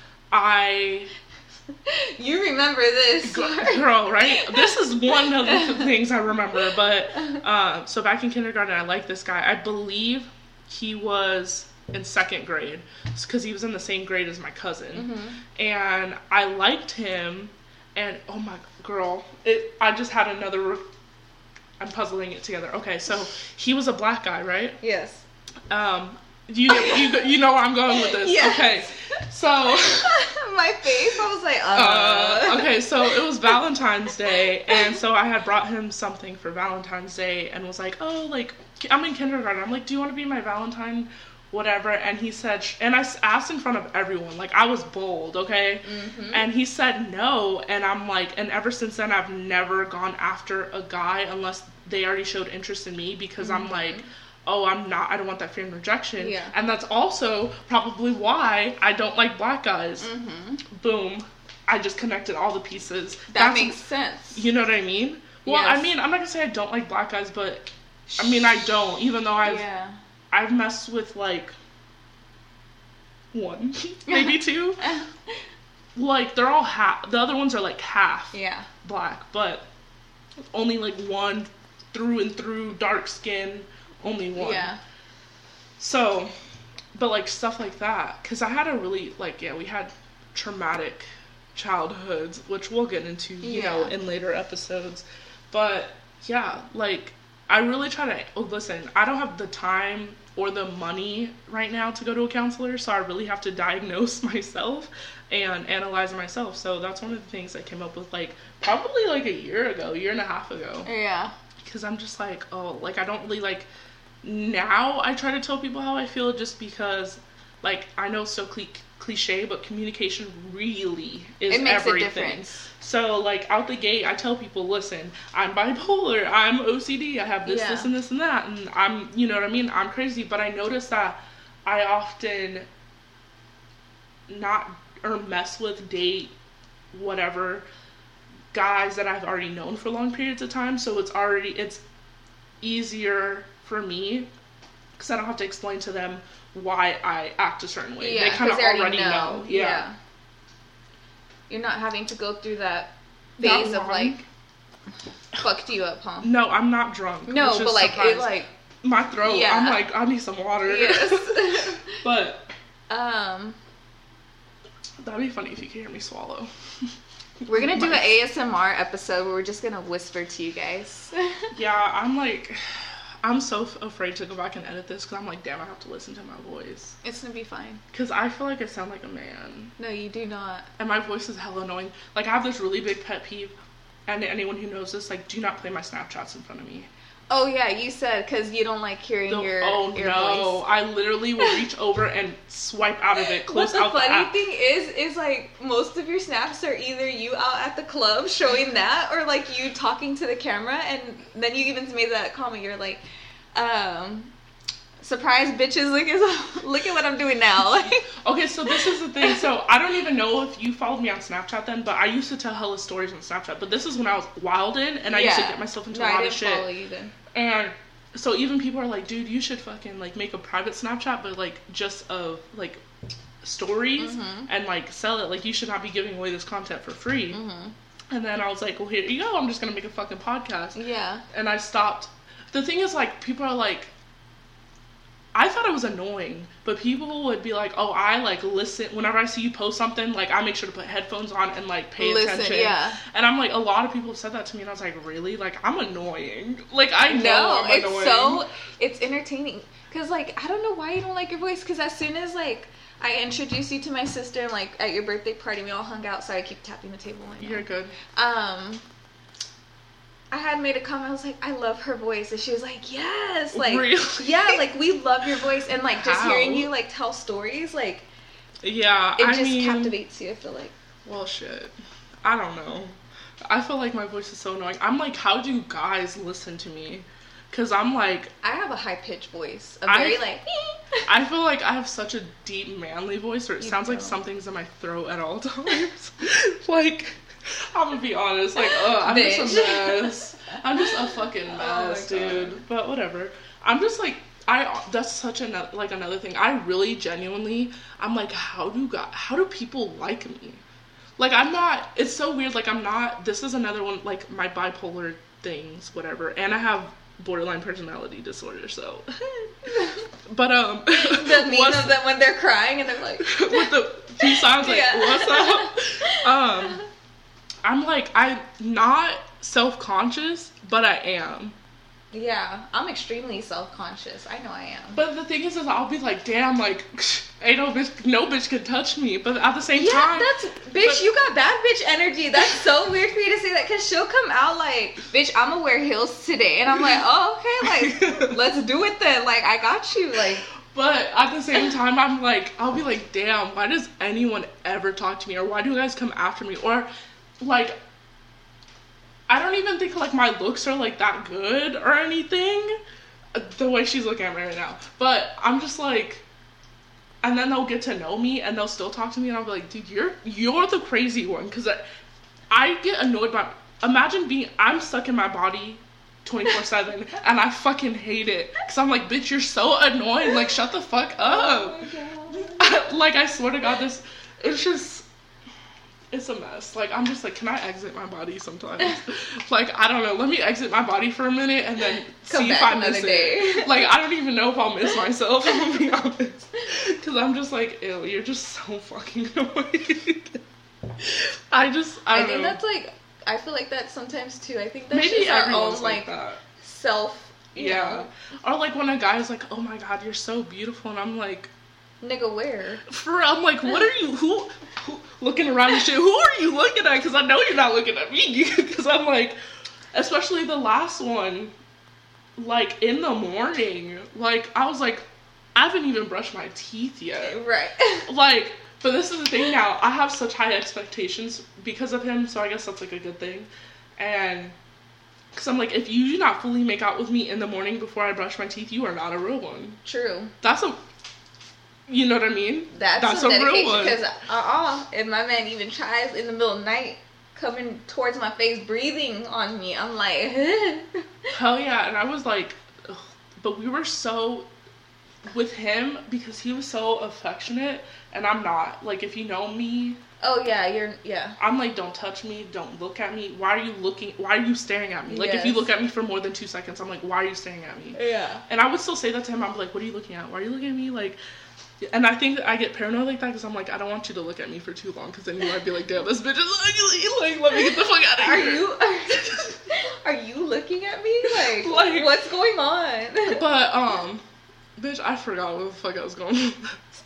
[SPEAKER 2] You remember this.
[SPEAKER 1] Girl, right? This is one of the things I remember. But, so back in kindergarten, I liked this guy. I believe he was in 2nd grade, because he was in the same grade as my cousin. And I liked him, and oh my girl, I just had another, I'm puzzling it together. Okay, so he was a black guy, right?
[SPEAKER 2] Yes.
[SPEAKER 1] You know where I'm going with this.
[SPEAKER 2] Yes.
[SPEAKER 1] Okay, so
[SPEAKER 2] my face, I was like,
[SPEAKER 1] okay, so it was Valentine's Day, and so I had brought him something for Valentine's Day, and was like, oh, like, I'm in kindergarten. I'm like, do you want to be my Valentine? Whatever. And he said, and I asked in front of everyone, like, I was bold, okay? And he said no, and I'm like, and ever since then, I've never gone after a guy unless they already showed interest in me, because I'm like, oh, I don't want that fear of rejection.
[SPEAKER 2] Yeah.
[SPEAKER 1] And that's also probably why I don't like black guys. Boom. I just connected all the pieces.
[SPEAKER 2] That makes sense.
[SPEAKER 1] You know what I mean? Well,
[SPEAKER 2] Yes.
[SPEAKER 1] I mean, I'm not gonna say I don't like black guys, but I mean, I don't, even though I've messed with, like, 1, maybe 2. Like, they're all half, the other ones are, like, half black, but only, like, 1 through and through, dark skin, only 1.
[SPEAKER 2] Yeah.
[SPEAKER 1] So, but, like, stuff like that, because I had a really, like, we had traumatic childhoods, which we'll get into, you know, in later episodes, but, yeah, like, I really try to, listen, I don't have the time or the money right now to go to a counselor, so I really have to diagnose myself and analyze myself. So that's one of the things I came up with, like, probably like a year and a half ago.
[SPEAKER 2] Yeah.
[SPEAKER 1] Because I'm just like, oh, like, I don't really, like, now I try to tell people how I feel, just because, like, I know it's so cliche, but communication really is everything. It makes a difference. So, like, out the gate, I tell people, listen, I'm bipolar, I'm OCD, I have this, this, and this, and that, and I'm, you know what I mean, I'm crazy, but I notice that I often mess with, date, whatever, guys that I've already known for long periods of time, so it's easier for me, because I don't have to explain to them why I act a certain way. They kind of already know. Yeah.
[SPEAKER 2] You're not having to go through that phase of, like, fucked you up, huh?
[SPEAKER 1] No, I'm not drunk.
[SPEAKER 2] No, but, like, it, like,
[SPEAKER 1] my throat, I'm like, I need some water.
[SPEAKER 2] Yes.
[SPEAKER 1] But,
[SPEAKER 2] that'd
[SPEAKER 1] be funny if you could hear me swallow.
[SPEAKER 2] We're gonna do an ASMR episode where we're just gonna whisper to you guys.
[SPEAKER 1] Yeah, I'm so afraid to go back and edit this, because I'm like, damn, I have to listen to my voice.
[SPEAKER 2] It's gonna be fine.
[SPEAKER 1] Because I feel like I sound like a man.
[SPEAKER 2] No, you do not.
[SPEAKER 1] And my voice is hella annoying. Like, I have this really big pet peeve, and anyone who knows this, like, do not play my Snapchats in front of me.
[SPEAKER 2] Oh, yeah, you said because you don't like hearing your voice.
[SPEAKER 1] I literally will reach over and swipe out of it, close out the app.
[SPEAKER 2] But the funny thing is like, most of your snaps are either you out at the club showing that, or, like, you talking to the camera, and then you even made that comment, you're like, surprise bitches, look at what I'm doing now.
[SPEAKER 1] Okay, so this is the thing. So I don't even know if you followed me on Snapchat then, but I used to tell hella stories on Snapchat. But this is when I was wildin', and I used to get myself into a lot of shit. I didn't follow you then. And so even people are like, dude, you should fucking, like, make a private Snapchat, but, like, just of, like, stories, and, like, sell it. Like, you should not be giving away this content for free. And then I was like, well, here you go. I'm just gonna make a fucking podcast.
[SPEAKER 2] Yeah.
[SPEAKER 1] And I stopped. The thing is, like, people are like, I thought it was annoying, but people would be like, oh, I, like, listen, whenever I see you post something, like, I make sure to put headphones on and, like, pay attention. Yeah. And I'm like, a lot of people have said that to me, and I was like, really? Like, I'm annoying. Like, I know I'm annoying.
[SPEAKER 2] It's entertaining. Because, like, I don't know why you don't like your voice, because as soon as, like, I introduced you to my sister, and, like, at your birthday party, we all hung out, so I keep tapping the table.
[SPEAKER 1] You're good.
[SPEAKER 2] I had made a comment, I was like, I love her voice, and she was like, yes, like,
[SPEAKER 1] really?
[SPEAKER 2] Yeah, like, we love your voice, and, like, just hearing you, like, tell stories, like,
[SPEAKER 1] yeah,
[SPEAKER 2] it just captivates you, I feel like.
[SPEAKER 1] Well, shit, I don't know, I feel like my voice is so annoying. I'm like, how do guys listen to me? Because I'm like,
[SPEAKER 2] I have a high-pitched voice,
[SPEAKER 1] I feel like I have such a deep, manly voice, where it sounds like something's in my throat at all times. Like, I'm gonna be honest, like, I'm just a mess. I'm just a fucking mess,
[SPEAKER 2] oh
[SPEAKER 1] dude. But whatever. I'm just like, that's such another thing. I really genuinely, I'm like, how do people like me? Like, I'm not, it's so weird, like, I'm not, this is another one, like, my bipolar things, whatever, and I have borderline personality disorder, so, but,
[SPEAKER 2] the meme of them when they're crying, and they're like,
[SPEAKER 1] with the peace signs, like, what's up? I'm like, I'm not self-conscious, but I am.
[SPEAKER 2] Yeah, I'm extremely self-conscious. I know I am.
[SPEAKER 1] But the thing is I'll be like, damn, like, ain't no bitch can touch me. But at the same time,
[SPEAKER 2] you got bad bitch energy. That's so weird for you to say that, because she'll come out like, bitch, I'm gonna wear heels today, and I'm like, oh, okay, like, let's do it then. Like, I got you, like.
[SPEAKER 1] But at the same time, I'm like, I'll be like, damn, why does anyone ever talk to me, or why do you guys come after me, or like, I don't even think, like, my looks are, like, that good or anything, the way she's looking at me right now, but I'm just, like, and then they'll get to know me, and they'll still talk to me, and I'll be like, dude, you're the crazy one, because I get annoyed by, imagine I'm stuck in my body 24/7, and I fucking hate it, because I'm like, bitch, you're so annoying, like, shut the fuck up. Oh my God. Like, I swear to God, it's just, it's a mess. Like, I'm just like, can I exit my body sometimes? Like, I don't know. Let me exit my body for a minute and then see if I miss it. Like, I don't even know if I'll miss myself, I'm gonna be honest. Because I'm just like, ew, you're just so fucking annoying. I don't
[SPEAKER 2] think that's like, I feel like that sometimes too. I think that's
[SPEAKER 1] maybe
[SPEAKER 2] just our own, like
[SPEAKER 1] that.
[SPEAKER 2] self, you know?
[SPEAKER 1] Or like when a guy's like, oh my God, you're so beautiful. And I'm like,
[SPEAKER 2] nigga, where?
[SPEAKER 1] For real, I'm like, what are you, who looking around and shit, who are you looking at? Because I know you're not looking at me. Because I'm like, especially the last one, like, in the morning, like, I was like, I haven't even brushed my teeth yet.
[SPEAKER 2] Right.
[SPEAKER 1] Like, but this is the thing now, I have such high expectations because of him, so I guess that's, like, a good thing. And, because I'm like, if you do not fully make out with me in the morning before I brush my teeth, you are not a real one.
[SPEAKER 2] True.
[SPEAKER 1] You know what I mean?
[SPEAKER 2] That's a real one. Because if my man even tries in the middle of the night, coming towards my face, breathing on me, I'm like,
[SPEAKER 1] hell yeah. And I was like, ugh. But we were so, with him, because he was so affectionate, and I'm not. Like, if you know me.
[SPEAKER 2] Oh yeah,
[SPEAKER 1] I'm like, don't touch me, don't look at me. Why are you staring at me? Like, if you look at me for more than 2 seconds, I'm like, why are you staring at me?
[SPEAKER 2] Yeah. And
[SPEAKER 1] I would still say that to him. I'm like, what are you looking at? Why are you looking at me? Like, and I think that I get paranoid like that because I'm like, I don't want you to look at me for too long, because then you might be like, damn, this bitch is ugly. Like, let me get the fuck out of here.
[SPEAKER 2] Are you looking at me? Like what's going on?
[SPEAKER 1] But, bitch, I forgot what the fuck I was going on.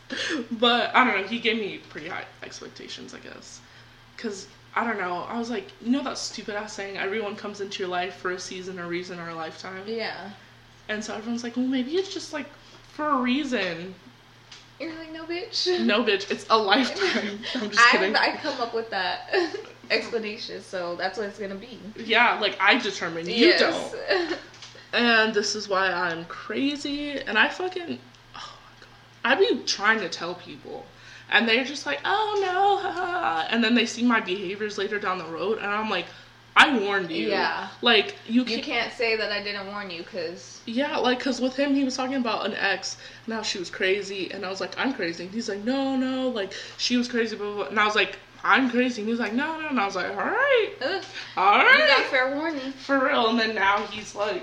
[SPEAKER 1] But, I don't know, he gave me pretty high expectations, I guess. Because, I don't know, I was like, you know that stupid ass saying, everyone comes into your life for a season, a reason, or a lifetime?
[SPEAKER 2] Yeah.
[SPEAKER 1] And so everyone's like, well, maybe it's just, like, for a reason.
[SPEAKER 2] You're like, no, bitch.
[SPEAKER 1] No, bitch, it's a lifetime. I'm just kidding.
[SPEAKER 2] I come up with that explanation, so that's what it's gonna be.
[SPEAKER 1] Yeah, like, I determine, you don't. And this is why I'm crazy, and I fucking, oh my God. I be trying to tell people, and they're just like, oh no, and then they see my behaviors later down the road, and I'm like, I warned you.
[SPEAKER 2] Yeah.
[SPEAKER 1] Like, you
[SPEAKER 2] can't say that I didn't warn you, because...
[SPEAKER 1] Yeah, like, because with him, he was talking about an ex, and how she was crazy, and I was like, I'm crazy. And he's like, no, like, she was crazy, blah, blah, blah. And I was like, I'm crazy. And he was like, no, and I was like, alright. Alright.
[SPEAKER 2] You got fair warning.
[SPEAKER 1] For real. And then now he's like,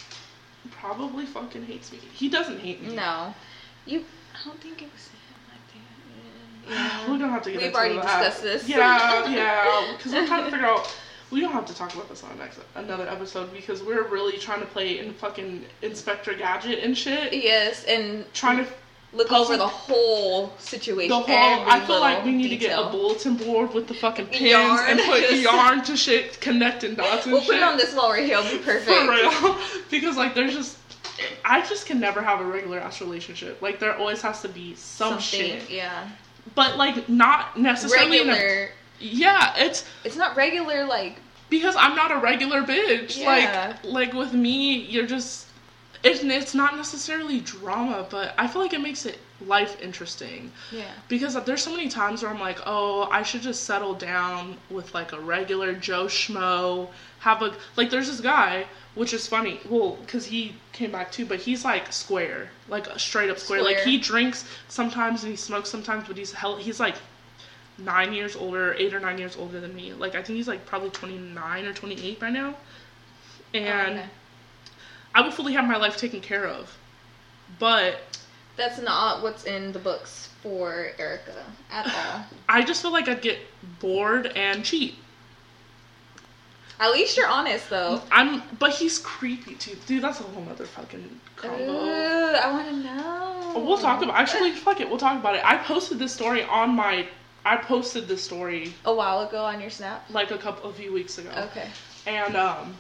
[SPEAKER 1] probably fucking hates me. He doesn't hate me.
[SPEAKER 2] No. I don't think it was him like that.
[SPEAKER 1] Yeah. We don't have to get
[SPEAKER 2] We've
[SPEAKER 1] into
[SPEAKER 2] already
[SPEAKER 1] that.
[SPEAKER 2] discussed this.
[SPEAKER 1] Yeah, because we're trying to figure out, we don't have to talk about this on another episode, because we're really trying to play in fucking Inspector Gadget and shit.
[SPEAKER 2] Yes, and
[SPEAKER 1] trying to
[SPEAKER 2] look over the whole situation.
[SPEAKER 1] I feel like we need to get a bulletin board with the fucking pins and put yarn to shit, connecting dots and
[SPEAKER 2] we'll
[SPEAKER 1] shit.
[SPEAKER 2] We'll put it on this wall right here, it'll be perfect.
[SPEAKER 1] For real. Because, like, I just can never have a regular ass relationship. Like, there always has to be something shit.
[SPEAKER 2] Yeah.
[SPEAKER 1] But, like, not necessarily
[SPEAKER 2] regular.
[SPEAKER 1] Yeah, it's
[SPEAKER 2] not regular, like,
[SPEAKER 1] because I'm not a regular bitch.
[SPEAKER 2] Yeah.
[SPEAKER 1] Like with me, you're just, it's not necessarily drama, but I feel like it makes it life interesting.
[SPEAKER 2] Yeah.
[SPEAKER 1] Because there's so many times where I'm like, oh, I should just settle down with like a regular Joe Schmo. Like there's this guy, which is funny, well, because he came back too, but he's like square, like a straight up square. Like he drinks sometimes and he smokes sometimes, but he's like 9 years older, 8 or 9 years older than me. Like I think he's like probably 29 or 28 by now. And I will fully have my life taken care of. But
[SPEAKER 2] that's not what's in the books for Erica at all.
[SPEAKER 1] I just feel like I'd get bored and cheat.
[SPEAKER 2] At least you're honest, though.
[SPEAKER 1] But he's creepy too, dude. That's a whole other fucking combo.
[SPEAKER 2] I want to know.
[SPEAKER 1] We'll talk about. Actually, fuck it. We'll talk about it. I posted this story
[SPEAKER 2] a while ago on your Snap,
[SPEAKER 1] like a few weeks ago.
[SPEAKER 2] Okay.
[SPEAKER 1] And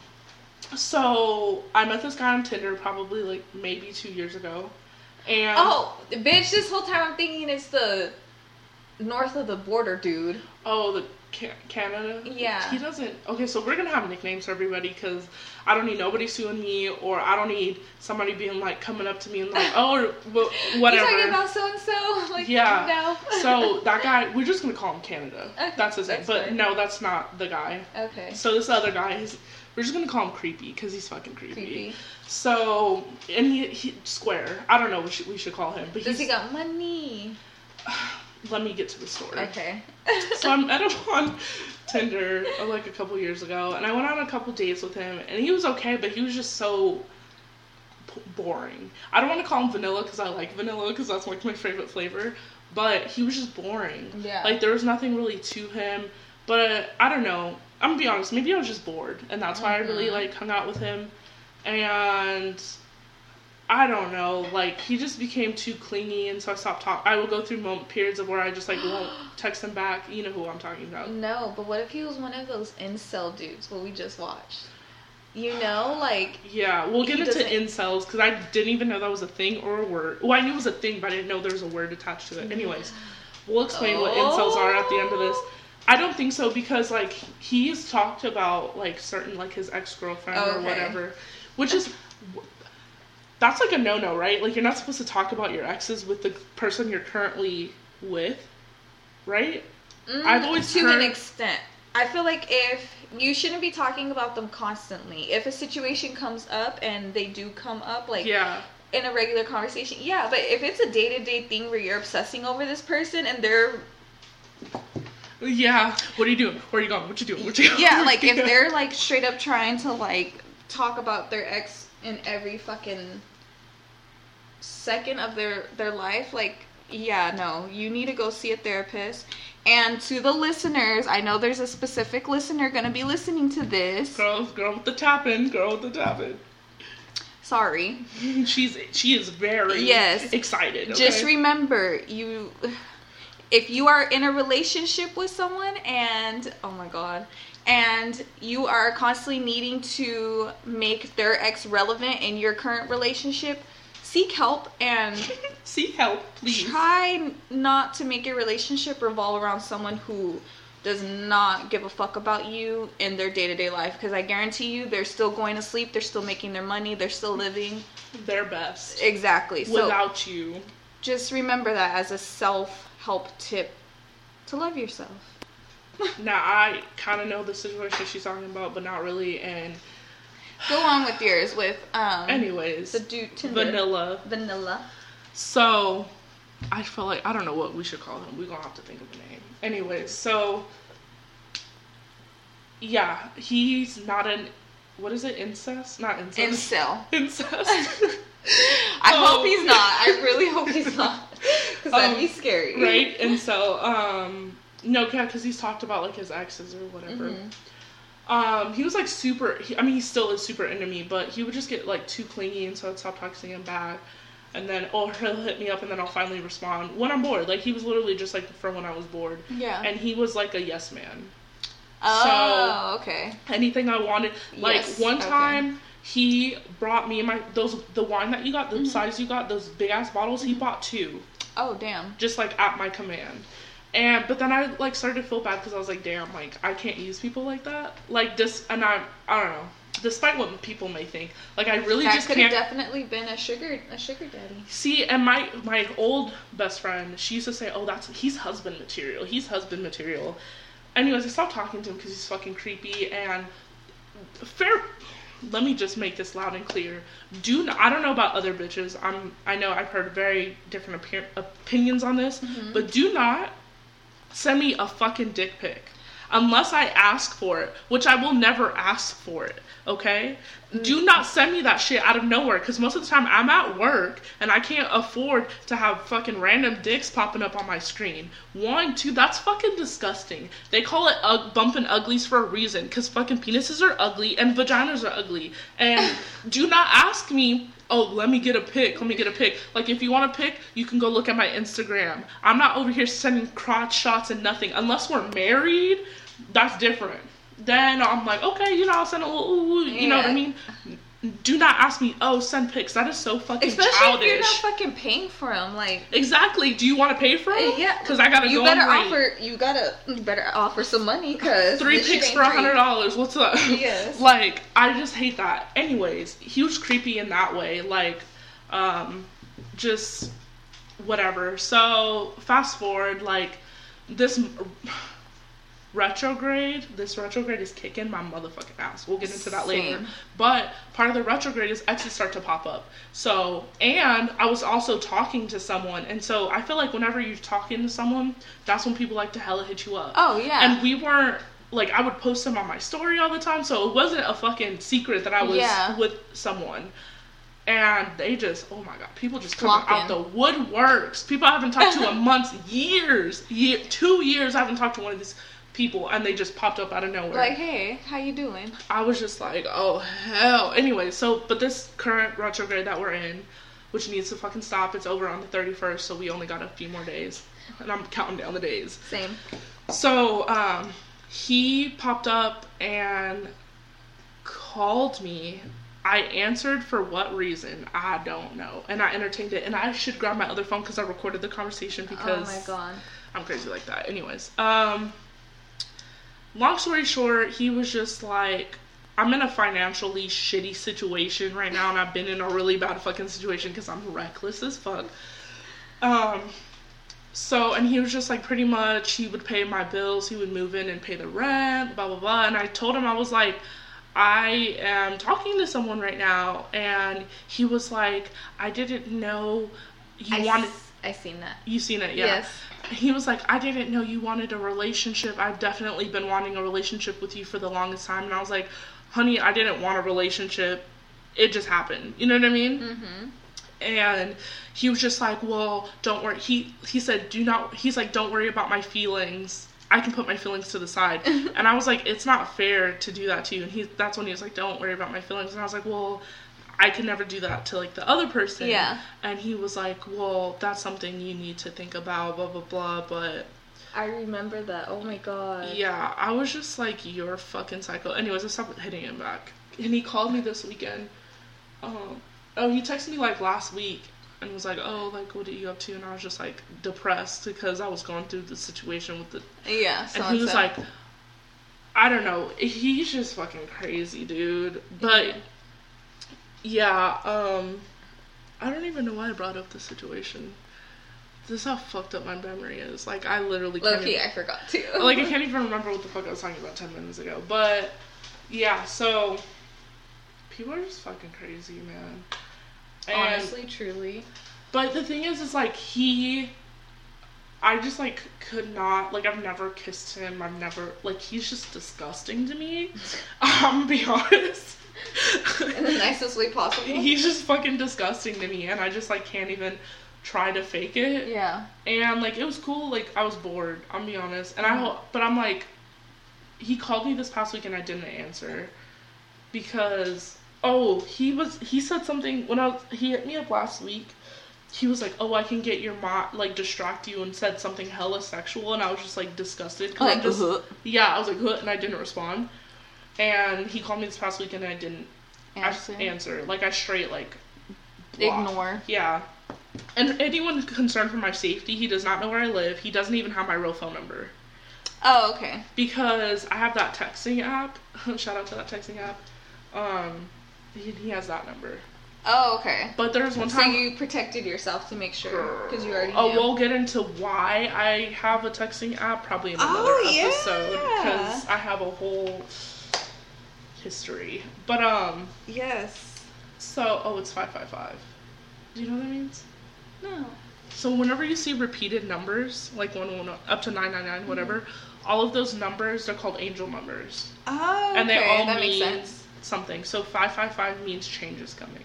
[SPEAKER 1] so I met this guy on Tinder probably like maybe 2 years ago. And
[SPEAKER 2] bitch! This whole time I'm thinking it's the north of the border dude.
[SPEAKER 1] Oh, the Canada?
[SPEAKER 2] Yeah.
[SPEAKER 1] He doesn't... Okay, so we're gonna have nicknames for everybody, because I don't need nobody suing me, or I don't need somebody being like, coming up to me and like, oh, whatever.
[SPEAKER 2] You talking about so-and-so? Like,
[SPEAKER 1] yeah.
[SPEAKER 2] No.
[SPEAKER 1] So, that guy, we're just gonna call him Canada.
[SPEAKER 2] Okay,
[SPEAKER 1] that's his name. But
[SPEAKER 2] fair.
[SPEAKER 1] no, that's not the guy.
[SPEAKER 2] Okay.
[SPEAKER 1] So, this other guy, we're just gonna call him Creepy, because he's fucking creepy.
[SPEAKER 2] Creepy.
[SPEAKER 1] So, and he square. I don't know what we should call him. But
[SPEAKER 2] Does he got money?
[SPEAKER 1] Let me get to the story.
[SPEAKER 2] Okay.
[SPEAKER 1] So I met him on Tinder like a couple years ago, and I went on a couple dates with him, and he was okay, but he was just so boring. I don't want to call him vanilla because I like vanilla because that's like my favorite flavor, but he was just boring.
[SPEAKER 2] Yeah.
[SPEAKER 1] Like there was nothing really to him, but I don't know. I'm gonna be honest, maybe I was just bored, and that's why I really like hung out with him, and I don't know, like, he just became too clingy, and so I stopped talking. I would go through periods of where I just, like, won't text him back. You know who I'm talking about.
[SPEAKER 2] No, but what if he was one of those incel dudes, what we just watched? You know, like...
[SPEAKER 1] Yeah, we'll get into incels, because I didn't even know that was a thing or a word. Well, I knew it was a thing, but I didn't know there was a word attached to it. Anyways, we'll explain what incels are at the end of this. I don't think so, because, like, he's talked about, like, certain, like, his ex-girlfriend or whatever, which is... That's like a no-no, right? Like, you're not supposed to talk about your exes with the person you're currently with, right? I've always
[SPEAKER 2] to an extent. I feel like if you shouldn't be talking about them constantly. If a situation comes up and they do come up, like in a regular conversation, but if it's a day-to-day thing where you're obsessing over this person and they're...
[SPEAKER 1] Yeah, what are you doing? Where are you going? What you doing? What you doing?
[SPEAKER 2] Yeah, like if they're like straight up trying to like talk about their ex in every fucking second of their life, like, yeah, no, you need to go see a therapist. And to the listeners, I know there's a specific listener gonna be listening to this. Girl
[SPEAKER 1] with the tapping.
[SPEAKER 2] Sorry.
[SPEAKER 1] She is very excited. Okay?
[SPEAKER 2] Just remember, if you are in a relationship with someone and, oh my god, and you are constantly needing to make their ex relevant in your current relationship, seek help and
[SPEAKER 1] seek help, please.
[SPEAKER 2] Try not to make your relationship revolve around someone who does not give a fuck about you in their day-to-day life, because I guarantee you they're still going to sleep, they're still making their money, they're still living
[SPEAKER 1] their best.
[SPEAKER 2] Exactly.
[SPEAKER 1] Without you.
[SPEAKER 2] Just remember that as a self-help tip to love yourself.
[SPEAKER 1] Now, I kind of know the situation she's talking about, but not really, and...
[SPEAKER 2] Go on with yours, with,
[SPEAKER 1] anyways.
[SPEAKER 2] The dude, Tinder. Vanilla.
[SPEAKER 1] So, I feel like, I don't know what we should call him. We're gonna have to think of a name. Anyways, so... Yeah, he's not an... What is it? Incest? Not incest. Incest.
[SPEAKER 2] I hope he's not. I really hope he's not. Because that'd be scary.
[SPEAKER 1] Right? And so, no, because he's talked about, like, his exes or whatever. He was, like, super... he still is super into me, but he would just get, like, too clingy, and so I'd stop texting him back. And then, he'll hit me up, and then I'll finally respond when I'm bored. Like, he was literally just, like, from when I was bored.
[SPEAKER 2] Yeah.
[SPEAKER 1] And he was, like, a yes man.
[SPEAKER 2] Oh, so, okay.
[SPEAKER 1] Anything I wanted. Like, one time... He brought me the wine that you got, the size you got, those big ass bottles, he bought 2.
[SPEAKER 2] Oh, damn.
[SPEAKER 1] Just, like, at my command. But then I, like, started to feel bad because I was like, damn, like, I can't use people like that. Like, this, and I don't know. despite what people may think, like, I really
[SPEAKER 2] that
[SPEAKER 1] just
[SPEAKER 2] could
[SPEAKER 1] can't.
[SPEAKER 2] have definitely been a sugar daddy.
[SPEAKER 1] See, and my old best friend, she used to say, "Oh, he's husband material. He's husband material." Anyways, I stopped talking to him because he's fucking creepy. And let me just make this loud and clear. I don't know about other bitches. I know I've heard very different opinions on this, but do not send me a fucking dick pic unless I ask for it, which I will never ask for it, okay? Do not send me that shit out of nowhere, because most of the time I'm at work and I can't afford to have fucking random dicks popping up on my screen. 1, 2, that's fucking disgusting. They call it bumping uglies for a reason, because fucking penises are ugly and vaginas are ugly. And do not ask me, oh, let me get a pic. Like, if you want a pic, you can go look at my Instagram. I'm not over here sending crotch shots and nothing. Unless we're married, that's different. Then I'm like, okay, I'll send a little, you know what I mean? Do not ask me, oh, send pics. That is so fucking
[SPEAKER 2] especially
[SPEAKER 1] childish.
[SPEAKER 2] If you're not fucking paying for them, like.
[SPEAKER 1] Exactly. Do you want to pay for them?
[SPEAKER 2] Yeah.
[SPEAKER 1] Because I gotta go
[SPEAKER 2] You better offer some money, because
[SPEAKER 1] 3 pics for $100. What's up?
[SPEAKER 2] Yes.
[SPEAKER 1] Like, I just hate that. Anyways, he was creepy in that way. Like, just whatever. So fast forward, like, this retrograde is kicking my motherfucking ass. We'll get into that later. But part of the retrograde is exes start to pop up. So, and I was also talking to someone, and so I feel like whenever you're talking to someone, that's when people like to hella hit you up.
[SPEAKER 2] Oh, yeah.
[SPEAKER 1] And we weren't, like, I would post them on my story all the time, so it wasn't a fucking secret that I was with someone. And they just, oh my god, people just coming out the woodworks. People I haven't talked to in months, 2 years I haven't talked to one of these people, and they just popped up out of nowhere.
[SPEAKER 2] Like, hey, how you doing?
[SPEAKER 1] I was just like, oh hell. Anyway, but this current retrograde that we're in, which needs to fucking stop, it's over on the 31st, so we only got a few more days. And I'm counting down the days.
[SPEAKER 2] Same.
[SPEAKER 1] So, he popped up and called me. I answered for what reason, I don't know. And I entertained it. And I should grab my other phone because I recorded the conversation because...
[SPEAKER 2] Oh my god.
[SPEAKER 1] I'm crazy like that. Anyways, long story short, he was just like, I'm in a financially shitty situation right now, and I've been in a really bad fucking situation because I'm reckless as fuck. So, and he was just like, pretty much, he would pay my bills, he would move in and pay the rent, blah, blah, blah. And I told him, I was like, I am talking to someone right now, and he was like, I didn't know you wanted...
[SPEAKER 2] I seen that.
[SPEAKER 1] You seen it, yeah.
[SPEAKER 2] Yes.
[SPEAKER 1] He was like, I didn't know you wanted a relationship. I've definitely been wanting a relationship with you for the longest time. And I was like, honey, I didn't want a relationship. It just happened. You know what I mean? Mm-hmm. And he was just like, well, don't worry. He said, he's like, don't worry about my feelings. I can put my feelings to the side. And I was like, it's not fair to do that to you. And that's when he was like, don't worry about my feelings. And I was like, well, I could never do that to, like, the other person. Yeah. And he was like, well, that's something you need to think about, blah, blah, blah, but...
[SPEAKER 2] I remember that. Oh, my God.
[SPEAKER 1] Yeah, I was just like, you're fucking psycho. Anyways, I stopped hitting him back. And he called me this weekend. He texted me, like, last week and was like, oh, like, what are you up to? And I was just, like, depressed because I was going through the situation with the...
[SPEAKER 2] Yeah,
[SPEAKER 1] and he was like, I don't know. He's just fucking crazy, dude. But... Yeah, I don't even know why I brought up the situation. This is how fucked up my memory is. Like, I literally can't
[SPEAKER 2] I forgot too.
[SPEAKER 1] Like, I can't even remember what the fuck I was talking about 10 minutes ago. But, yeah, so, people are just fucking crazy, man. And,
[SPEAKER 2] honestly, truly.
[SPEAKER 1] But the thing is like, I just, like, could not, like, I've never kissed him. I've never, like, he's just disgusting to me. I'm gonna be honest.
[SPEAKER 2] In the nicest way possible.
[SPEAKER 1] He's just fucking disgusting to me, and I just, like, can't even try to fake it.
[SPEAKER 2] Yeah.
[SPEAKER 1] And, like, it was cool. Like, I was bored, I'm gonna be honest. And but I'm like, he called me this past week and I didn't answer because, he said something when he hit me up last week. He was like, oh, I can get your mom, like, distract you, and said something hella sexual, and I was just, like, disgusted.
[SPEAKER 2] Like,
[SPEAKER 1] yeah, I was like, huh, and I didn't respond. And he called me this past week and I didn't answer. Like, I straight, like, blocked.
[SPEAKER 2] Ignore.
[SPEAKER 1] Yeah. And anyone concerned for my safety, he does not know where I live. He doesn't even have my real phone number.
[SPEAKER 2] Oh, okay.
[SPEAKER 1] Because I have that texting app. Shout out to that texting app. He has that number.
[SPEAKER 2] Oh, okay.
[SPEAKER 1] But there was one time.
[SPEAKER 2] So you protected yourself to make sure, because you already knew.
[SPEAKER 1] Oh, we'll get into why I have a texting app probably in another episode, because I have a whole history. But
[SPEAKER 2] Yes.
[SPEAKER 1] So it's 555. Do you know what that means?
[SPEAKER 2] No.
[SPEAKER 1] So whenever you see repeated numbers, like 111 up to 999, whatever, all of those numbers, they're called angel numbers.
[SPEAKER 2] Oh, okay.
[SPEAKER 1] And they all
[SPEAKER 2] that
[SPEAKER 1] mean
[SPEAKER 2] makes sense.
[SPEAKER 1] something. So 555 means change is coming.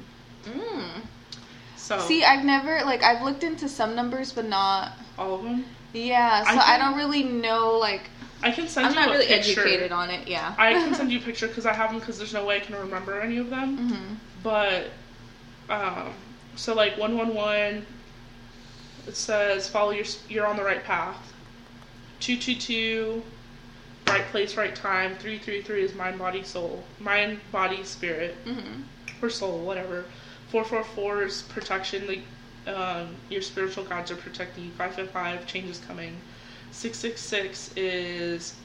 [SPEAKER 1] So
[SPEAKER 2] see, I've looked into some numbers, but not
[SPEAKER 1] all of them.
[SPEAKER 2] Yeah, so I don't really know, like,
[SPEAKER 1] I can send
[SPEAKER 2] I'm
[SPEAKER 1] you
[SPEAKER 2] not
[SPEAKER 1] a
[SPEAKER 2] really
[SPEAKER 1] picture.
[SPEAKER 2] educated on it. Yeah,
[SPEAKER 1] I can send you a picture because I have them, because there's no way I can remember any of them.
[SPEAKER 2] Mm-hmm.
[SPEAKER 1] But so like 111, it says follow you're on the right path. 222, right place, right time. 333 is mind, body, soul. Mind, body, spirit, or soul, whatever. 444 is protection. Like your spiritual guides are protecting you. 555, change is coming. 666 is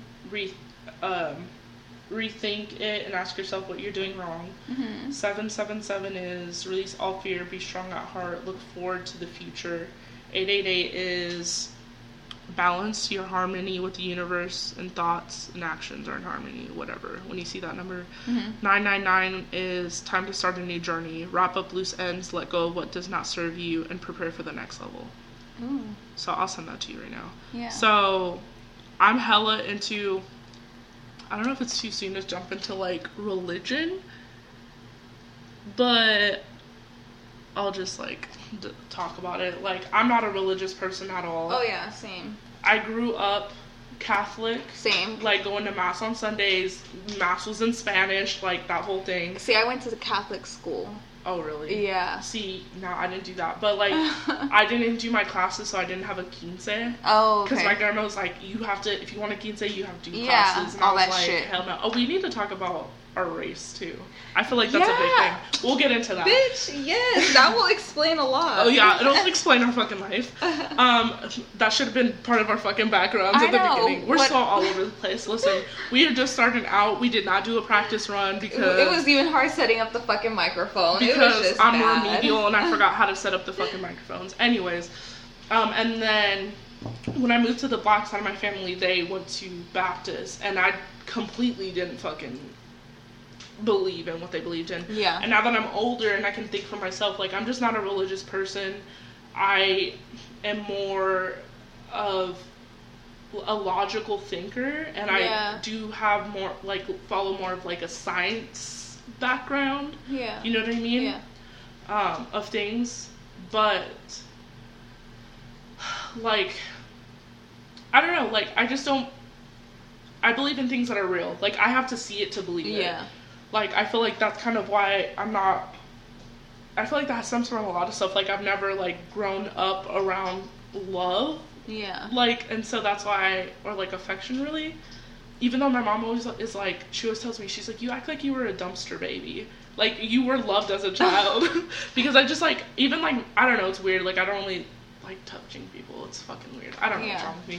[SPEAKER 1] rethink it and ask yourself what you're doing wrong. 777 is release all fear, be strong at heart, look forward to the future. 888 is balance your harmony with the universe, and thoughts and actions are in harmony, whatever, when you see that number. 999 is time to start a new journey, wrap up loose ends, let go of what does not serve you, and prepare for the next level.
[SPEAKER 2] Ooh.
[SPEAKER 1] So I'll send that to you right now.
[SPEAKER 2] Yeah.
[SPEAKER 1] So I'm hella into, I don't know if it's too soon to jump into like religion, but I'll just like talk about it. Like, I'm not a religious person at all.
[SPEAKER 2] Oh yeah, same.
[SPEAKER 1] I grew up Catholic.
[SPEAKER 2] Same.
[SPEAKER 1] Like, going to Mass on Sundays. Mass was in Spanish, like that whole thing.
[SPEAKER 2] See, I went to the Catholic school.
[SPEAKER 1] Oh, really?
[SPEAKER 2] Yeah.
[SPEAKER 1] See, no, I didn't do that. But, like, I didn't do my classes, so I didn't have a quince.
[SPEAKER 2] Oh, okay.
[SPEAKER 1] Because my grandma was like, you have to, if you want a quince, you have to do
[SPEAKER 2] yeah,
[SPEAKER 1] classes. And
[SPEAKER 2] all
[SPEAKER 1] I was
[SPEAKER 2] that
[SPEAKER 1] like,
[SPEAKER 2] shit.
[SPEAKER 1] hell no. Oh, we need to talk about our race, too. I feel like that's a big thing. We'll get into that.
[SPEAKER 2] Bitch, yes, that will explain a lot.
[SPEAKER 1] Oh, yeah, it'll explain our fucking life. That should have been part of our fucking backgrounds at the beginning. We're so all over the place. Listen, we are just starting out. We did not do a practice run because...
[SPEAKER 2] It was even hard setting up the fucking microphone.
[SPEAKER 1] Because
[SPEAKER 2] it was just
[SPEAKER 1] I'm
[SPEAKER 2] bad.
[SPEAKER 1] remedial and I forgot how to set up the fucking microphones. Anyways, and then when I moved to the black side of my family, they went to Baptist, and I completely didn't fucking believe in what they believed in.
[SPEAKER 2] Yeah.
[SPEAKER 1] And now that I'm older and I can think for myself, like, I'm just not a religious person. I am more of a logical thinker, and I do have more, like, follow more of, like, a science background.
[SPEAKER 2] Yeah.
[SPEAKER 1] You know what I mean?
[SPEAKER 2] Yeah.
[SPEAKER 1] Of things. But, like, I don't know, like, I believe in things that are real. Like, I have to see it to believe it.
[SPEAKER 2] Yeah.
[SPEAKER 1] Like, I feel like that's kind of why I feel like that stems from a lot of stuff. Like, I've never, like, grown up around love.
[SPEAKER 2] Yeah.
[SPEAKER 1] Like, and so that's why, or, like, affection, really. Even though my mom always is like, she always tells me, she's like, you act like you were a dumpster baby. Like, you were loved as a child. Because I just, like, even, like, I don't know, it's weird. Like, I don't really like touching people. It's fucking weird. I don't know what's wrong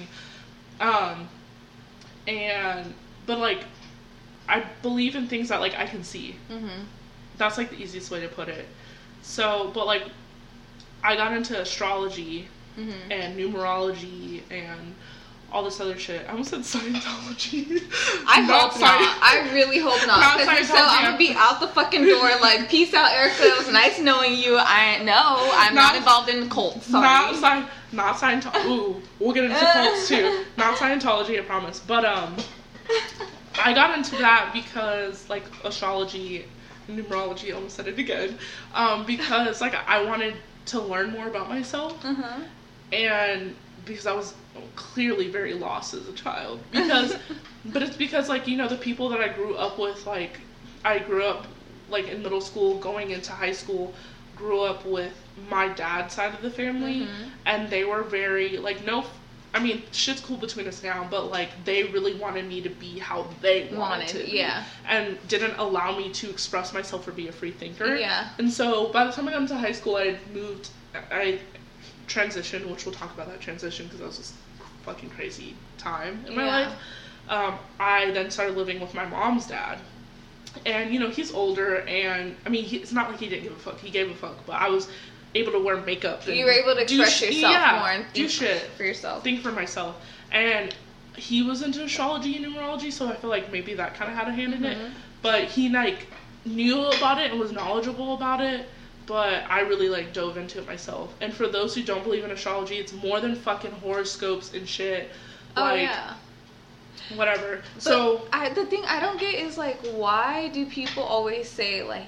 [SPEAKER 1] with me. But, like, I believe in things that, like, I can see. That's, like, the easiest way to put it. So, but, like, I got into astrology and numerology and all this other shit. I almost said Scientology.
[SPEAKER 2] I hope not. I really hope not. Because so I'm gonna be out the fucking door like, peace out, Erica. It was nice knowing you. I'm not involved in cults. Sorry.
[SPEAKER 1] Not Scientology. Ooh, we'll get into cults too. Not Scientology, I promise. But I got into that because, like, astrology, numerology, I almost said it again. Because, like, I wanted to learn more about myself. And because I was clearly very lost as a child. But it's because, like, you know, the people that I grew up with, like, I grew up, like, in middle school, going into high school, grew up with my dad's side of the family, and they were very, like, I mean, shit's cool between us now, but, like, they really wanted me to be how they wanted to be. And didn't allow me to express myself or be a free thinker.
[SPEAKER 2] Yeah.
[SPEAKER 1] And so, by the time I got into high school, I transitioned, which we'll talk about that transition, because that was just a fucking crazy time in my life. I then started living with my mom's dad. And, you know, he's older, and, I mean, it's not like he didn't give a fuck. He gave a fuck, but I was able to wear makeup. And
[SPEAKER 2] you were able to express yourself more and
[SPEAKER 1] do shit
[SPEAKER 2] for yourself.
[SPEAKER 1] Think for myself. And he was into astrology and numerology, so I feel like maybe that kind of had a hand in it. But he, like, knew about it and was knowledgeable about it, but I really, like, dove into it myself. And for those who don't believe in astrology, it's more than fucking horoscopes and shit. Like,
[SPEAKER 2] yeah.
[SPEAKER 1] Whatever.
[SPEAKER 2] But
[SPEAKER 1] so
[SPEAKER 2] the thing I don't get is, like, why do people always say, like,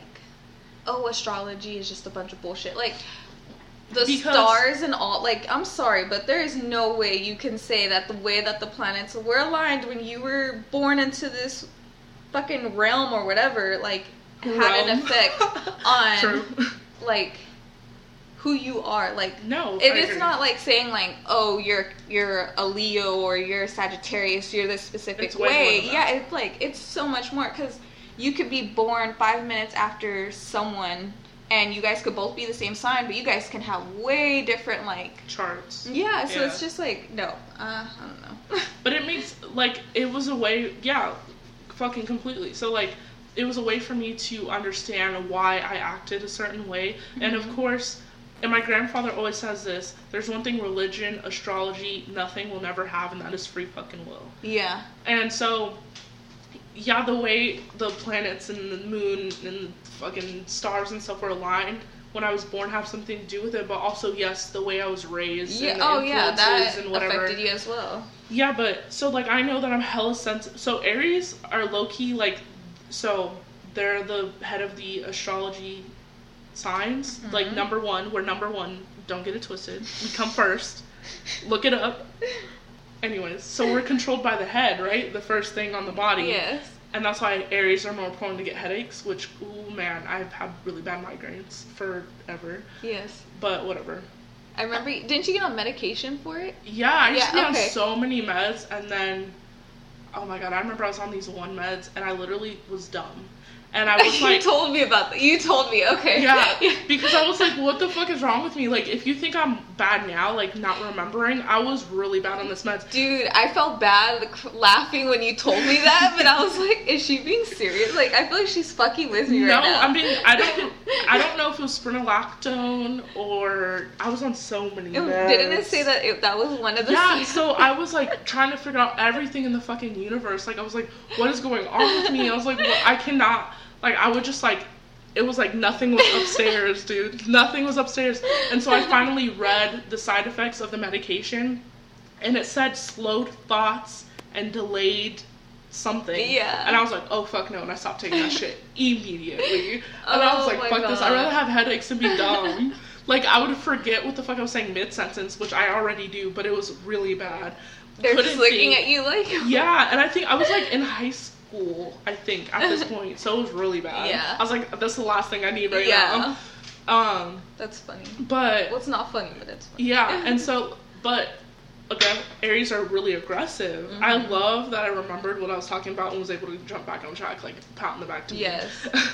[SPEAKER 2] oh, astrology is just a bunch of bullshit? Like, the stars and all, like, I'm sorry, but there is no way you can say that the way that the planets were aligned when you were born into this fucking realm or whatever, like, had an effect on
[SPEAKER 1] True.
[SPEAKER 2] like, who you are. Like,
[SPEAKER 1] no,
[SPEAKER 2] it's not like saying, like, oh, you're a Leo or you're a Sagittarius, you're this specific way. Yeah, it's like, it's so much more, because you could be born 5 minutes after someone and you guys could both be the same sign, but you guys can have way different, like,
[SPEAKER 1] charts.
[SPEAKER 2] Yeah, so it's just like, no, I don't know.
[SPEAKER 1] But it makes, like, it was a way, yeah, fucking completely. So, like, it was a way for me to understand why I acted a certain way. And of course, and my grandfather always says this, there's one thing religion, astrology, nothing will never have, and that is free fucking will.
[SPEAKER 2] Yeah.
[SPEAKER 1] And so, yeah, the way the planets and the moon and fucking stars and stuff were aligned when I was born have something to do with it, but also, yes, the way I was raised and the influences and whatever.
[SPEAKER 2] Affected you as well.
[SPEAKER 1] Yeah, but, so, like, I know that I'm hella sensitive. So, Aries are low-key, like, so, they're the head of the astrology signs. Like, number one, we're number one. Don't get it twisted. We come first. Look it up. Anyways, so we're controlled by the head, right? The first thing on the body.
[SPEAKER 2] Yes.
[SPEAKER 1] And that's why Aries are more prone to get headaches, which, ooh, man, I've had really bad migraines forever.
[SPEAKER 2] Yes.
[SPEAKER 1] But whatever.
[SPEAKER 2] I remember, didn't you get on medication for it?
[SPEAKER 1] Yeah, I used to be on so many meds, and then, oh my god, I remember I was on these one meds, and I literally was dumb. And I was like...
[SPEAKER 2] You told me about that. You told me, okay.
[SPEAKER 1] Yeah, because I was like, what the fuck is wrong with me? Like, if you think I'm bad now, like, not remembering, I was really bad on this meds.
[SPEAKER 2] Dude, I felt bad laughing when you told me that, but I was like, is she being serious? Like, I feel like she's fucking with me right now.
[SPEAKER 1] No, I mean, I don't know if it was spironolactone or... I was on so many meds.
[SPEAKER 2] Didn't it say that that was one of the...
[SPEAKER 1] Yeah, so I was, like, trying to figure out everything in the fucking universe. Like, I was like, what is going on with me? I was like, well, I cannot... Like, I would just, like, it was like nothing was upstairs, dude. Nothing was upstairs. And so I finally read the side effects of the medication, and it said slowed thoughts and delayed something.
[SPEAKER 2] Yeah.
[SPEAKER 1] And I was like, oh, fuck no, and I stopped taking that shit immediately. And I was like, fuck this, I'd rather have headaches and be dumb. Like, I would forget what the fuck I was saying mid-sentence, which I already do, but it was really bad.
[SPEAKER 2] They're just looking at you like...
[SPEAKER 1] Yeah, and I think I was, like, in high school, I think, at this point, so it was really bad.
[SPEAKER 2] Yeah.
[SPEAKER 1] I was like, that's the last thing I need right now.
[SPEAKER 2] That's funny.
[SPEAKER 1] But...
[SPEAKER 2] Well, it's not funny, but it's funny.
[SPEAKER 1] Yeah, and so, but, again, Aries are really aggressive. I love that I remembered what I was talking about and was able to jump back on track, like, pat in the back to me.
[SPEAKER 2] Yes.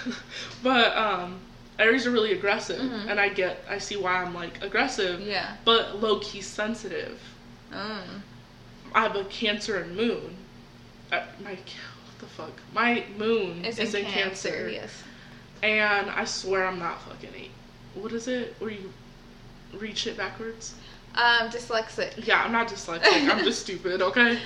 [SPEAKER 1] But, Aries are really aggressive, and I see why I'm, like, aggressive.
[SPEAKER 2] Yeah.
[SPEAKER 1] But low-key sensitive. I have a Cancer and moon. What the fuck? My moon is in Cancer.
[SPEAKER 2] Yes.
[SPEAKER 1] And I swear I'm not fucking what is it? Where you reach it backwards?
[SPEAKER 2] Dyslexic.
[SPEAKER 1] Yeah, I'm not dyslexic. I'm just stupid, okay?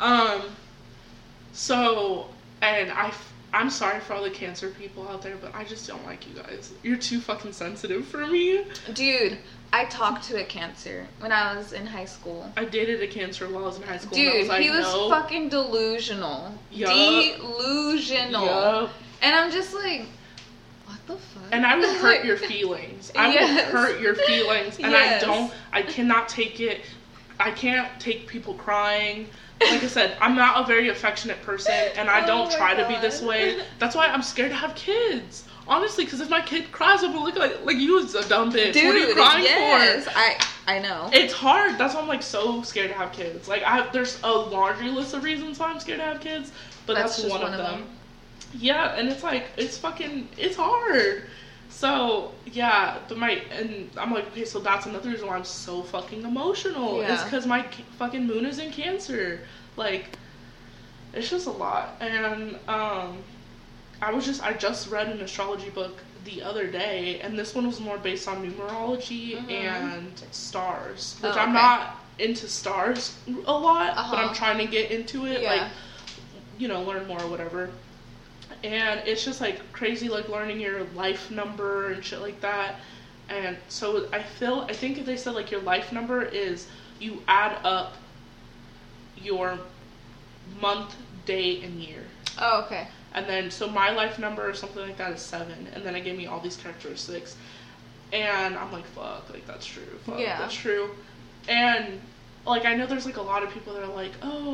[SPEAKER 1] So, and I'm sorry for all the Cancer people out there, but I just don't like you guys. You're too fucking sensitive for me.
[SPEAKER 2] Dude, I talked to a Cancer when I was in high school.
[SPEAKER 1] I dated a Cancer while I was in high school.
[SPEAKER 2] Dude,
[SPEAKER 1] and I was like,
[SPEAKER 2] he was
[SPEAKER 1] no.
[SPEAKER 2] fucking delusional.
[SPEAKER 1] Yup.
[SPEAKER 2] Delusional.
[SPEAKER 1] Yup.
[SPEAKER 2] And I'm just like, what the fuck?
[SPEAKER 1] And I would hurt your feelings. I would hurt your feelings. And I cannot take it. I can't take people crying. Like I said, I'm not a very affectionate person, and I don't try to be this way. That's why I'm scared to have kids. Honestly, because if my kid cries, I'm gonna look like you was a dumb bitch.
[SPEAKER 2] Dude,
[SPEAKER 1] what are you crying for?
[SPEAKER 2] I know.
[SPEAKER 1] It's hard. That's why I'm like so scared to have kids. Like there's a laundry list of reasons why I'm scared to have kids, but that's one of them. Yeah, and it's like it's hard. So yeah, and I'm like, okay, so that's another reason why I'm so fucking emotional.
[SPEAKER 2] Yeah.
[SPEAKER 1] It's because my fucking moon is in Cancer. Like, it's just a lot, and I just read an astrology book the other day, and this one was more based on numerology and stars, which I'm not into stars a lot, but I'm trying to get into it, like, you know, learn more or whatever. And it's just, like, crazy, like, learning your life number and shit like that. And so I think they said, like, your life number is you add up your month, day, and year.
[SPEAKER 2] Oh, okay.
[SPEAKER 1] And then, so my life number or something like that is 7. And then it gave me all these characteristics. And I'm like, fuck, like, that's true. Fuck, that's true. And, like, I know there's, like, a lot of people that are like,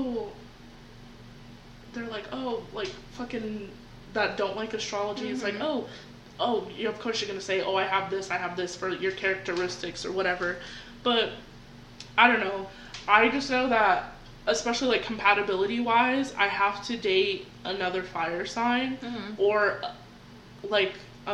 [SPEAKER 1] like, fucking, that don't like astrology. It's like, of course you're gonna say, I have this for your characteristics or whatever. But, I don't know. I just know that, especially, like, compatibility-wise, I have to date another fire sign, or, like, a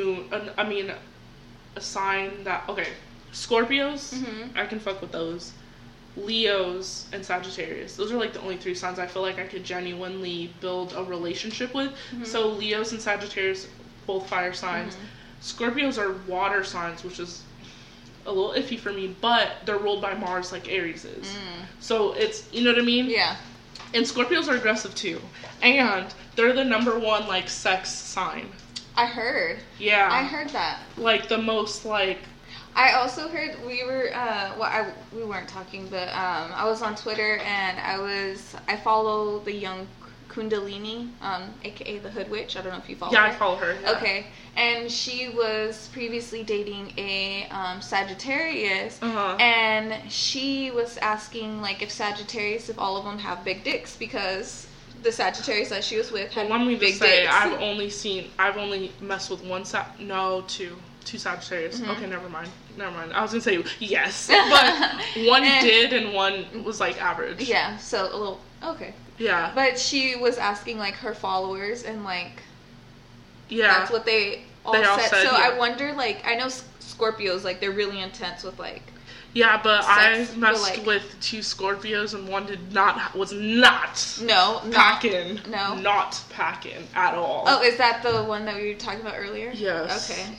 [SPEAKER 1] sign that, Scorpios, I can fuck with those. Leos and Sagittarius. Those are, like, the only 3 signs I feel like I could genuinely build a relationship with. So, Leos and Sagittarius, both fire signs. Scorpios are water signs, which is a little iffy for me, but they're ruled by Mars like Aries is. So it's, you know what I mean? Yeah. And Scorpios are aggressive too. And they're the number 1, like, sex sign.
[SPEAKER 2] I heard.
[SPEAKER 1] Yeah.
[SPEAKER 2] I heard that.
[SPEAKER 1] Like, the most, like...
[SPEAKER 2] I also heard we weren't talking, but I was on Twitter and I follow the young Kundalini, aka the Hood Witch. I don't know if you follow her.
[SPEAKER 1] Yeah, I follow her. Yeah.
[SPEAKER 2] Okay. And she was previously dating a Sagittarius, and she was asking, like, if Sagittarius, if all of them have big dicks, because the Sagittarius that she was with had big dicks.
[SPEAKER 1] I've only messed with two Sagittarius. Okay, never mind. I was gonna say yes, but one did and one was, like, average.
[SPEAKER 2] Yeah, so a little, okay.
[SPEAKER 1] Yeah.
[SPEAKER 2] But she was asking, like, her followers, and, like, that's what they all said. So I wonder, like, I know Scorpios, like, they're really intense with, like,
[SPEAKER 1] yeah, but I messed with 2 Scorpios, and one was not packing. No. Not packing at all.
[SPEAKER 2] Oh, is that the one that we were talking about earlier?
[SPEAKER 1] Yes.
[SPEAKER 2] Okay.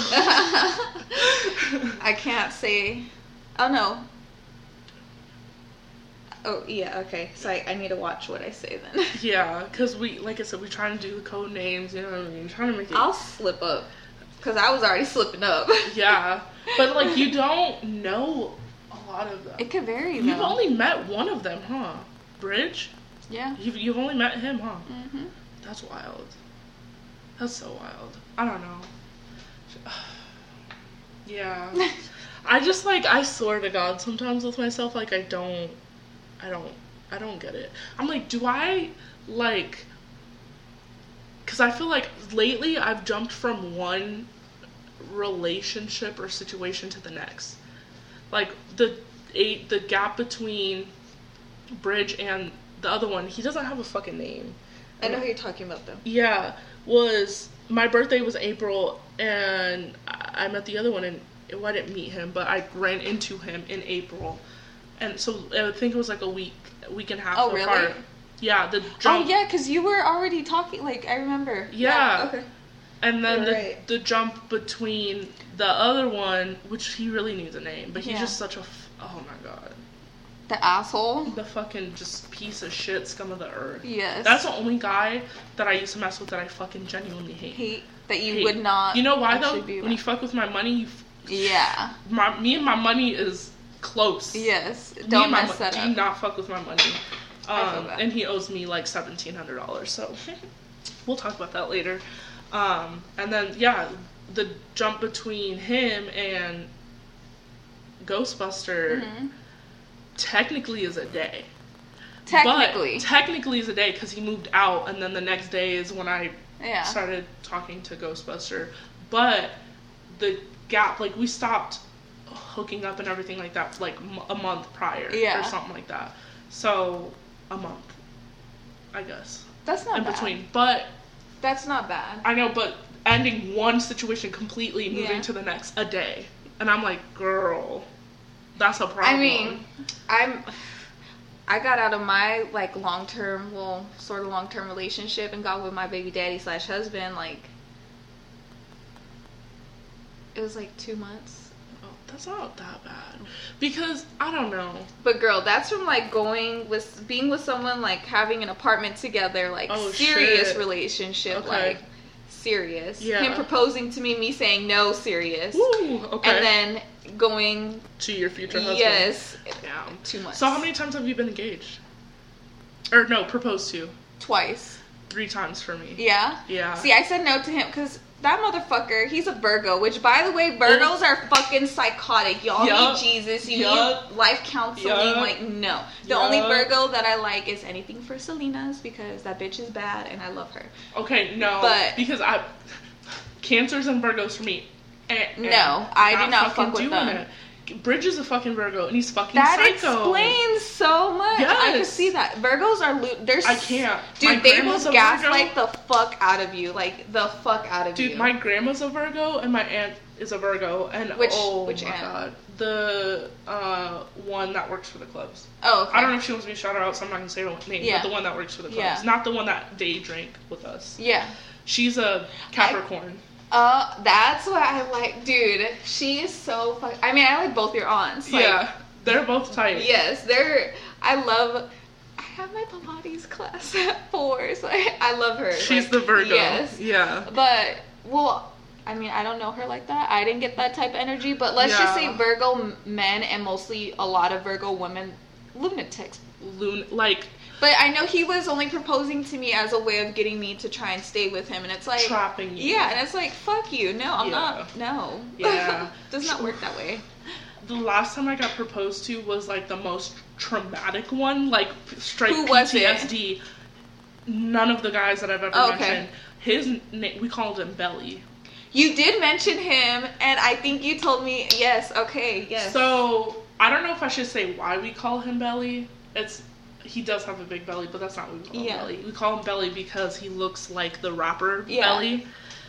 [SPEAKER 2] I can't say. Oh, no. Oh, yeah, okay. So I need to watch what I say then.
[SPEAKER 1] Yeah, because like I said, we're trying to do the code names, you know what I mean? Trying to make it...
[SPEAKER 2] I'll slip up. Because I was already slipping up.
[SPEAKER 1] Yeah. But, like, you don't know a lot of them.
[SPEAKER 2] It could vary, though.
[SPEAKER 1] You've only met one of them, huh? Bridge?
[SPEAKER 2] Yeah.
[SPEAKER 1] You've only met him, huh? Mm-hmm. That's wild. That's so wild. I don't know. Yeah. I just, like, I swear to God, sometimes with myself, like, I don't get it. I'm like, do I, like, because I feel like lately I've jumped from one relationship or situation to the next. Like, the gap between Bridge and the other one, he doesn't have a fucking name.
[SPEAKER 2] I know who you're talking about, though.
[SPEAKER 1] Yeah, my birthday was April, and I met the other one, and I didn't meet him, but I ran into him in April. And so I think it was like a week and a half apart.
[SPEAKER 2] Really?
[SPEAKER 1] Yeah, the jump.
[SPEAKER 2] Oh, yeah, because you were already talking, like, I remember.
[SPEAKER 1] Yeah.
[SPEAKER 2] Okay.
[SPEAKER 1] And then the jump between the other one, which he really needs a name, but he's just such a, oh my God.
[SPEAKER 2] The asshole?
[SPEAKER 1] The fucking just piece of shit, scum of the earth.
[SPEAKER 2] Yes.
[SPEAKER 1] That's the only guy that I used to mess with that I fucking genuinely hate.
[SPEAKER 2] That you would not.
[SPEAKER 1] You know why, though? When you fuck with my money,
[SPEAKER 2] yeah.
[SPEAKER 1] Me and my money is close.
[SPEAKER 2] Yes. Don't mess that up.
[SPEAKER 1] Do not fuck with my money. And he owes me like $1,700, so we'll talk about that later. And then, yeah, the jump between him and Ghostbuster technically is a day. Technically is a day because he moved out, and then the next day is when I started talking to Ghostbuster. But the gap, like, we stopped hooking up and everything like that like a month prior or something like that. So a month, I guess.
[SPEAKER 2] That's not
[SPEAKER 1] in
[SPEAKER 2] bad.
[SPEAKER 1] Between, but
[SPEAKER 2] that's not bad.
[SPEAKER 1] I know, but ending one situation completely, moving to the next a day, and I'm like, girl, that's a problem.
[SPEAKER 2] I mean, I got out of my like long-term, well, sort of long-term relationship and got with my baby daddy / husband, like it was like 2 months.
[SPEAKER 1] Oh, that's not that bad. Because I don't know.
[SPEAKER 2] But girl, that's from like being with someone, like having an apartment together, like serious relationship,
[SPEAKER 1] okay.
[SPEAKER 2] like serious.
[SPEAKER 1] Yeah.
[SPEAKER 2] Him proposing to me saying no, serious.
[SPEAKER 1] Woo, okay.
[SPEAKER 2] And then going
[SPEAKER 1] to your future husband.
[SPEAKER 2] Yes.
[SPEAKER 1] Damn.
[SPEAKER 2] 2 months.
[SPEAKER 1] So how many times have you been engaged? Or no, proposed to?
[SPEAKER 2] Twice.
[SPEAKER 1] 3 times for me.
[SPEAKER 2] Yeah?
[SPEAKER 1] Yeah.
[SPEAKER 2] See, I said no to him because that motherfucker, he's a Virgo, which, by the way, Virgos are fucking psychotic. Y'all need Jesus. You need life counseling. Like, no. The only Virgo that I like is anything for Selena's because that bitch is bad and I love her.
[SPEAKER 1] Okay, no.
[SPEAKER 2] But
[SPEAKER 1] because Cancers and Virgos for me.
[SPEAKER 2] No, I do not fuck with them.
[SPEAKER 1] It. Bridge is a fucking Virgo, and he's fucking
[SPEAKER 2] that
[SPEAKER 1] psycho.
[SPEAKER 2] That explains so much.
[SPEAKER 1] Yes.
[SPEAKER 2] I can see that. Virgos are...
[SPEAKER 1] I can't.
[SPEAKER 2] Dude, they will gaslight the fuck out of you. Like, the fuck out of you.
[SPEAKER 1] Dude, my grandma's a Virgo, and my aunt is a Virgo. And
[SPEAKER 2] which
[SPEAKER 1] my
[SPEAKER 2] aunt?
[SPEAKER 1] God. The one that works for the clubs.
[SPEAKER 2] Oh, okay.
[SPEAKER 1] I don't know if she wants me to shout her out, so I'm not going to say her name.
[SPEAKER 2] Yeah.
[SPEAKER 1] But the one that works for the clubs.
[SPEAKER 2] Yeah.
[SPEAKER 1] Not the one that day drank with us.
[SPEAKER 2] Yeah.
[SPEAKER 1] She's a Capricorn.
[SPEAKER 2] That's what I like. Dude, she is so I mean, I like both your aunts. Like,
[SPEAKER 1] yeah, they're both tight.
[SPEAKER 2] Yes, I have my Pilates class at 4, so I love her.
[SPEAKER 1] She's
[SPEAKER 2] like,
[SPEAKER 1] the Virgo.
[SPEAKER 2] Yes.
[SPEAKER 1] Yeah.
[SPEAKER 2] But, well, I mean, I don't know her like that. I didn't get that type of energy. But let's just say Virgo men and mostly a lot of Virgo women, lunatics. But I know he was only proposing to me as a way of getting me to try and stay with him. And it's like...
[SPEAKER 1] trapping you.
[SPEAKER 2] Yeah, and it's like, fuck you. No, I'm not. No.
[SPEAKER 1] Yeah.
[SPEAKER 2] Does not work that way.
[SPEAKER 1] The last time I got proposed to was, like, the most traumatic one. Like, straight
[SPEAKER 2] Who was
[SPEAKER 1] PTSD.
[SPEAKER 2] It?
[SPEAKER 1] None of the guys that I've ever mentioned. His name, we called him Belly.
[SPEAKER 2] You did mention him, and I think you told me, yes, okay, yes.
[SPEAKER 1] So, I don't know if I should say why we call him Belly. He does have a big belly, but that's not what we call him Belly. We call him Belly because he looks like the rapper Belly.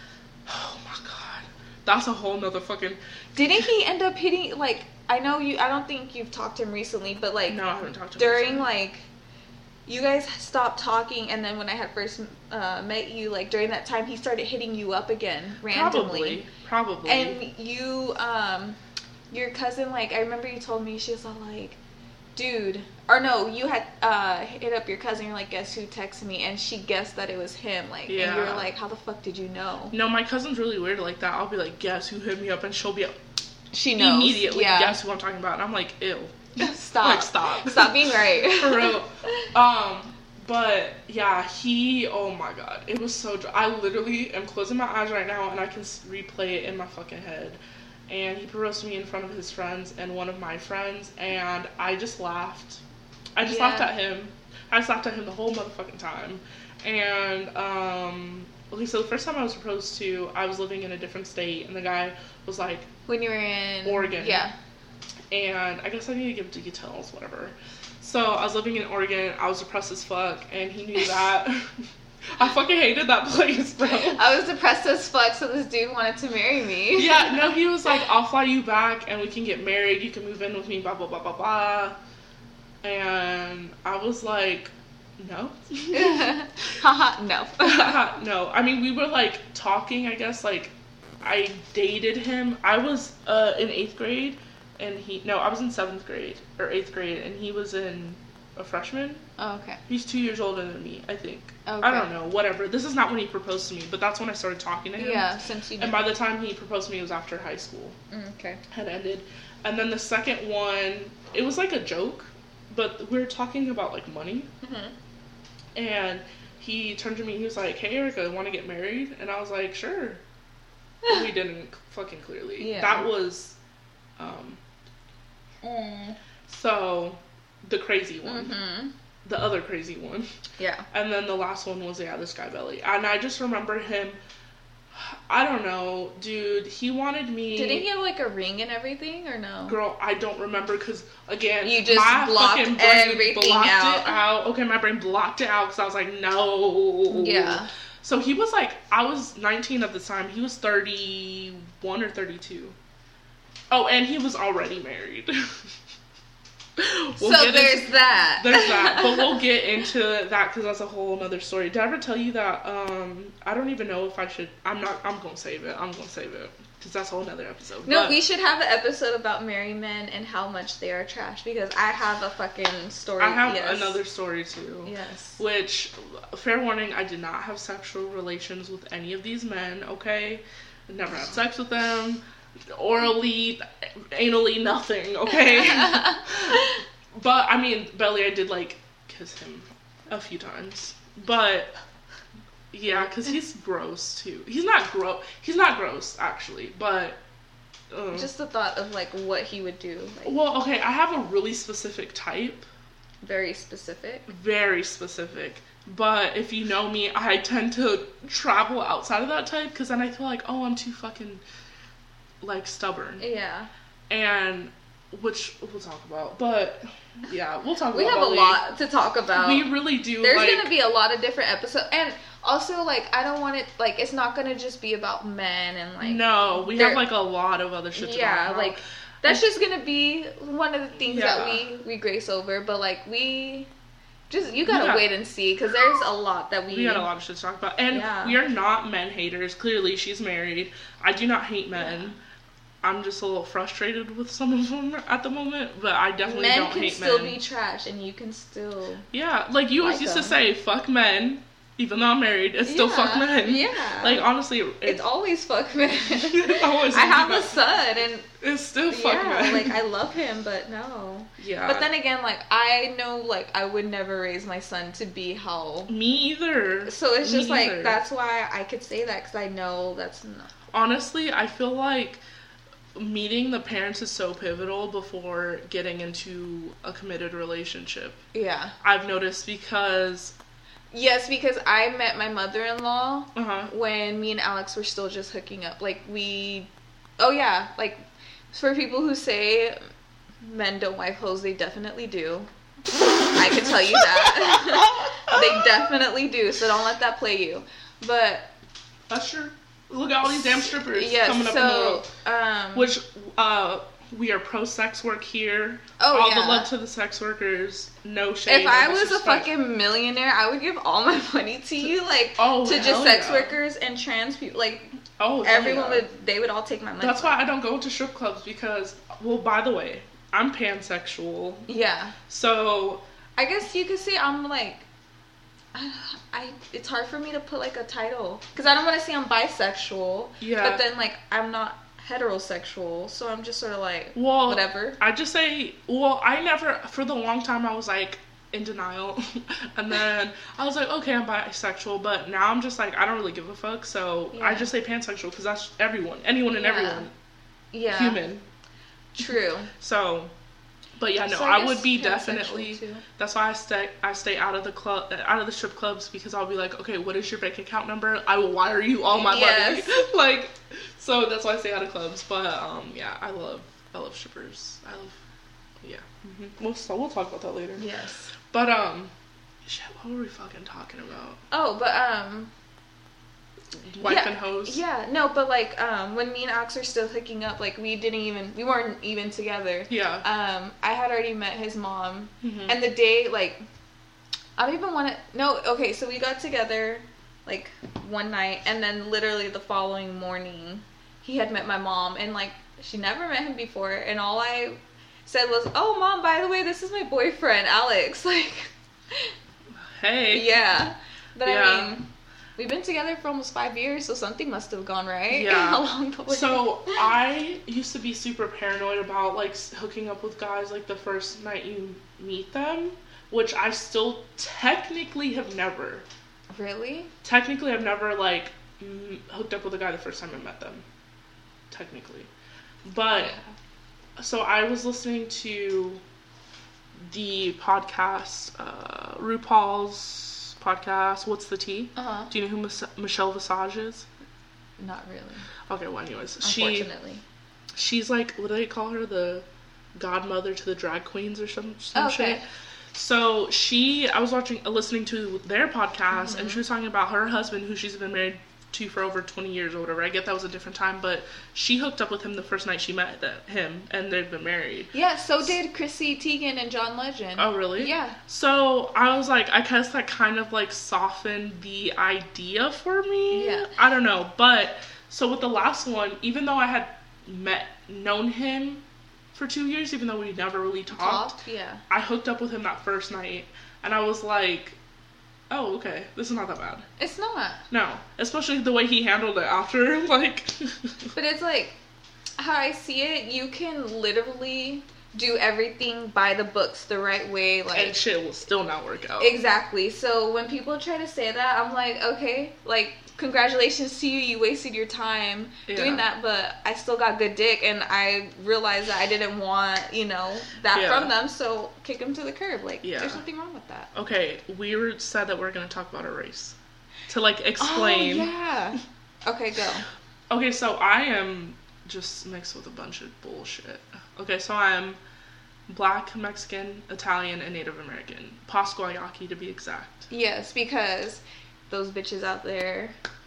[SPEAKER 1] Oh my god. That's a whole nother fucking...
[SPEAKER 2] Didn't he end up hitting, like, I don't think you've talked to him recently, but like...
[SPEAKER 1] No, I haven't talked to him
[SPEAKER 2] during,
[SPEAKER 1] recently.
[SPEAKER 2] like, you guys stopped talking, and then when I had first met you, like, during that time, he started hitting you up again, randomly.
[SPEAKER 1] Probably.
[SPEAKER 2] And you, your cousin, like, I remember you told me, she was all like... Dude, or no, you had hit up your cousin, you're like, guess who texted me, and she guessed that it was him, like, and you were like, how the fuck did you know?
[SPEAKER 1] No, my cousin's really weird like that. I'll be like, guess who hit me up, and she'll be like,
[SPEAKER 2] she knows
[SPEAKER 1] immediately, guess who I'm talking about, and I'm like, ew.
[SPEAKER 2] Stop.
[SPEAKER 1] Like, stop
[SPEAKER 2] Being right.
[SPEAKER 1] For real. But, yeah, oh my god, it was so I literally am closing my eyes right now, and I can replay it in my fucking head. And he proposed to me in front of his friends and one of my friends, and I just laughed. I just laughed at him. I just laughed at him the whole motherfucking time. And, okay, so the first time I was proposed to, I was living in a different state, and the guy was like...
[SPEAKER 2] When you were in...
[SPEAKER 1] Oregon.
[SPEAKER 2] Yeah.
[SPEAKER 1] And I guess I need to give details, whatever. So, I was living in Oregon, I was depressed as fuck, and he knew that... I fucking hated that place, bro.
[SPEAKER 2] I was depressed as fuck, so this dude wanted to marry me.
[SPEAKER 1] Yeah, no, he was like, I'll fly you back and we can get married. You can move in with me, blah, blah, blah, blah, blah. And I was like, no.
[SPEAKER 2] Haha, no.
[SPEAKER 1] No. I mean, we were like talking, I guess, like, I dated him. I was in 8th grade, and I was in 7th grade, or 8th grade, and he was in a freshman.
[SPEAKER 2] Oh, okay.
[SPEAKER 1] He's 2 years older than me, I think.
[SPEAKER 2] Okay.
[SPEAKER 1] I don't know, whatever. This is not when he proposed to me, but that's when I started talking to him.
[SPEAKER 2] Yeah, since you
[SPEAKER 1] And by the time he proposed to me, it was after high school.
[SPEAKER 2] Okay.
[SPEAKER 1] Had ended. And then the second one, it was like a joke, but we were talking about, like, money.
[SPEAKER 2] Mm-hmm.
[SPEAKER 1] And he turned to me, he was like, hey, Erica, want to get married? And I was like, sure. But we didn't fucking clearly.
[SPEAKER 2] Yeah.
[SPEAKER 1] That was, so, the crazy one.
[SPEAKER 2] Mm-hmm.
[SPEAKER 1] The other crazy one.
[SPEAKER 2] Yeah.
[SPEAKER 1] And then the last one was, this guy Belly. And I just remember him, I don't know, dude, he wanted me...
[SPEAKER 2] Didn't he have, like, a ring and everything, or no?
[SPEAKER 1] Girl, I don't remember, because, again,
[SPEAKER 2] you just
[SPEAKER 1] my
[SPEAKER 2] blocked
[SPEAKER 1] fucking brain
[SPEAKER 2] everything
[SPEAKER 1] blocked
[SPEAKER 2] out.
[SPEAKER 1] it out. Okay, my brain blocked it out, because I was like, no.
[SPEAKER 2] Yeah.
[SPEAKER 1] So he was like, I was 19 at the time, he was 31 or 32. Oh, and he was already married.
[SPEAKER 2] There's that.
[SPEAKER 1] There's that. But we'll get into that because that's a whole other story. Did I ever tell you that? I don't even know if I should. I'm going to save it. Because that's a whole other episode.
[SPEAKER 2] No, we should have an episode about married men and how much they are trash. Because I have a fucking story.
[SPEAKER 1] I have another story too.
[SPEAKER 2] Yes.
[SPEAKER 1] Which, fair warning, I did not have sexual relations with any of these men, okay? I never had sex with them. Orally, anally, nothing, okay? But, I mean, Belly, I did, like, kiss him a few times. But, yeah, because he's gross, too. He's not gross, actually, but...
[SPEAKER 2] just the thought of, like, what he would do. Like,
[SPEAKER 1] well, okay, I have a really specific type.
[SPEAKER 2] Very specific?
[SPEAKER 1] Very specific. But if you know me, I tend to travel outside of that type, because then I feel like, oh, I'm too fucking... like stubborn.
[SPEAKER 2] Yeah.
[SPEAKER 1] And which we'll talk about. But yeah, we'll talk about
[SPEAKER 2] we have
[SPEAKER 1] Belly.
[SPEAKER 2] a lot to talk about.
[SPEAKER 1] We really do.
[SPEAKER 2] There's gonna be a lot of different episodes, and also like I don't want it like it's not gonna just be about men and like
[SPEAKER 1] no, we have like a lot of other shit to talk about.
[SPEAKER 2] Like that's just gonna be one of the things that we grace over, but like you gotta wait and see because there's a lot that we
[SPEAKER 1] got a lot of shit to talk about, and we are not men haters. Clearly, she's married. I do not hate men. Yeah. I'm just a little frustrated with some of them at the moment, but I definitely don't hate men. Men can
[SPEAKER 2] still be trash, and you can still...
[SPEAKER 1] Yeah, like you always used to say, fuck men, even though I'm married, it's still fuck men.
[SPEAKER 2] Yeah.
[SPEAKER 1] Like, honestly...
[SPEAKER 2] It's always fuck men.
[SPEAKER 1] Always
[SPEAKER 2] I have a son, and...
[SPEAKER 1] It's still fuck men.
[SPEAKER 2] Like, I love him, but no.
[SPEAKER 1] Yeah.
[SPEAKER 2] But then again, like, I know, like, I would never raise my son to be how...
[SPEAKER 1] Me either.
[SPEAKER 2] So it's just, like, that's why I could say that, because I know that's not...
[SPEAKER 1] Honestly, I feel like... meeting the parents is so pivotal before getting into a committed relationship.
[SPEAKER 2] Yeah.
[SPEAKER 1] I've noticed because...
[SPEAKER 2] Yes, because I met my mother-in-law when me and Alex were still just hooking up. Like, Oh, yeah. Like, for people who say men don't wipe clothes, they definitely do. I can tell you that. They definitely do, so don't let that play you. But...
[SPEAKER 1] That's true. Look at all these damn strippers coming up in the world. Which, we are pro-sex work here. All the love to the sex workers. No shade.
[SPEAKER 2] If I was a fucking millionaire, I would give all my money to you, like, to just sex workers and trans people. Like, everyone they would all take my money.
[SPEAKER 1] That's why I don't go to strip clubs because, well, by the way, I'm pansexual.
[SPEAKER 2] Yeah.
[SPEAKER 1] So.
[SPEAKER 2] I guess you could say I'm, like, it's hard for me to put like a title because I don't want to say I'm bisexual, but then like I'm not heterosexual, so I'm just sort of like whatever.
[SPEAKER 1] I just say I never for the long time I was like in denial and then I was like okay I'm bisexual, but now I'm just like I don't really give a fuck, so I just say pansexual because that's anyone and everyone human.
[SPEAKER 2] True.
[SPEAKER 1] So but yeah, no, so I would be definitely. That's why I stay out of the strip clubs because I'll be like, okay, what is your bank account number? I will wire you all my money. Like, so that's why I stay out of clubs. But yeah, I love strippers. We'll talk about that later.
[SPEAKER 2] Yes.
[SPEAKER 1] But shit, what were we fucking talking about?
[SPEAKER 2] Oh, but
[SPEAKER 1] wife and hoes.
[SPEAKER 2] Yeah, no, but like when me and Alex are still hooking up, like we weren't even together.
[SPEAKER 1] Yeah.
[SPEAKER 2] I had already met his mom, and the day like I don't even want to. No, okay, so we got together like one night, and then literally the following morning, he had met my mom, and like she never met him before, and all I said was, "Oh, Mom, by the way, this is my boyfriend, Alex." Like,
[SPEAKER 1] hey.
[SPEAKER 2] Yeah, but I mean. We've been together for almost 5 years, so something must have gone right along the way.
[SPEAKER 1] So I used to be super paranoid about like hooking up with guys like the first night you meet them, which I still technically have never.
[SPEAKER 2] Really?
[SPEAKER 1] Technically, I've never like hooked up with a guy the first time I met them. Technically, but so I was listening to the podcast, RuPaul's podcast, What's the Tea? Do you know who Michelle Visage is?
[SPEAKER 2] Not really.
[SPEAKER 1] Okay, well anyways.
[SPEAKER 2] Unfortunately.
[SPEAKER 1] She's like, what do they call her? The godmother to the drag queens or some shit. So I was listening to their podcast and she was talking about her husband who she's been married to for over 20 years or whatever. I get that was a different time, but she hooked up with him the first night she met him, and they've been married.
[SPEAKER 2] Yeah, so did Chrissy Teigen and John Legend.
[SPEAKER 1] Oh, really?
[SPEAKER 2] Yeah.
[SPEAKER 1] So I was like, I guess that kind of like softened the idea for me.
[SPEAKER 2] Yeah.
[SPEAKER 1] I don't know, but so with the last one, even though I had known him for 2 years, even though we never really talked,
[SPEAKER 2] yeah.
[SPEAKER 1] I hooked up with him that first night, and I was like, oh, okay, this is not that bad.
[SPEAKER 2] It's not.
[SPEAKER 1] No, especially the way he handled it after, like.
[SPEAKER 2] But it's like, how I see it, you can literally do everything by the books the right way, like.
[SPEAKER 1] And shit will still not work out.
[SPEAKER 2] Exactly. So when people try to say that, I'm like, okay, like, congratulations to you. You wasted your time doing that, but I still got good dick, and I realized that I didn't want, that from them, so kick them to the curb. Like, there's nothing wrong with that.
[SPEAKER 1] Okay, we said that we're going to talk about a race. To, like, explain.
[SPEAKER 2] Oh, yeah. Okay, go.
[SPEAKER 1] Okay, so I am just mixed with a bunch of bullshit. Okay, so I'm Black, Mexican, Italian, and Native American. Pasquayaki, to be exact.
[SPEAKER 2] Yes, because those bitches out there,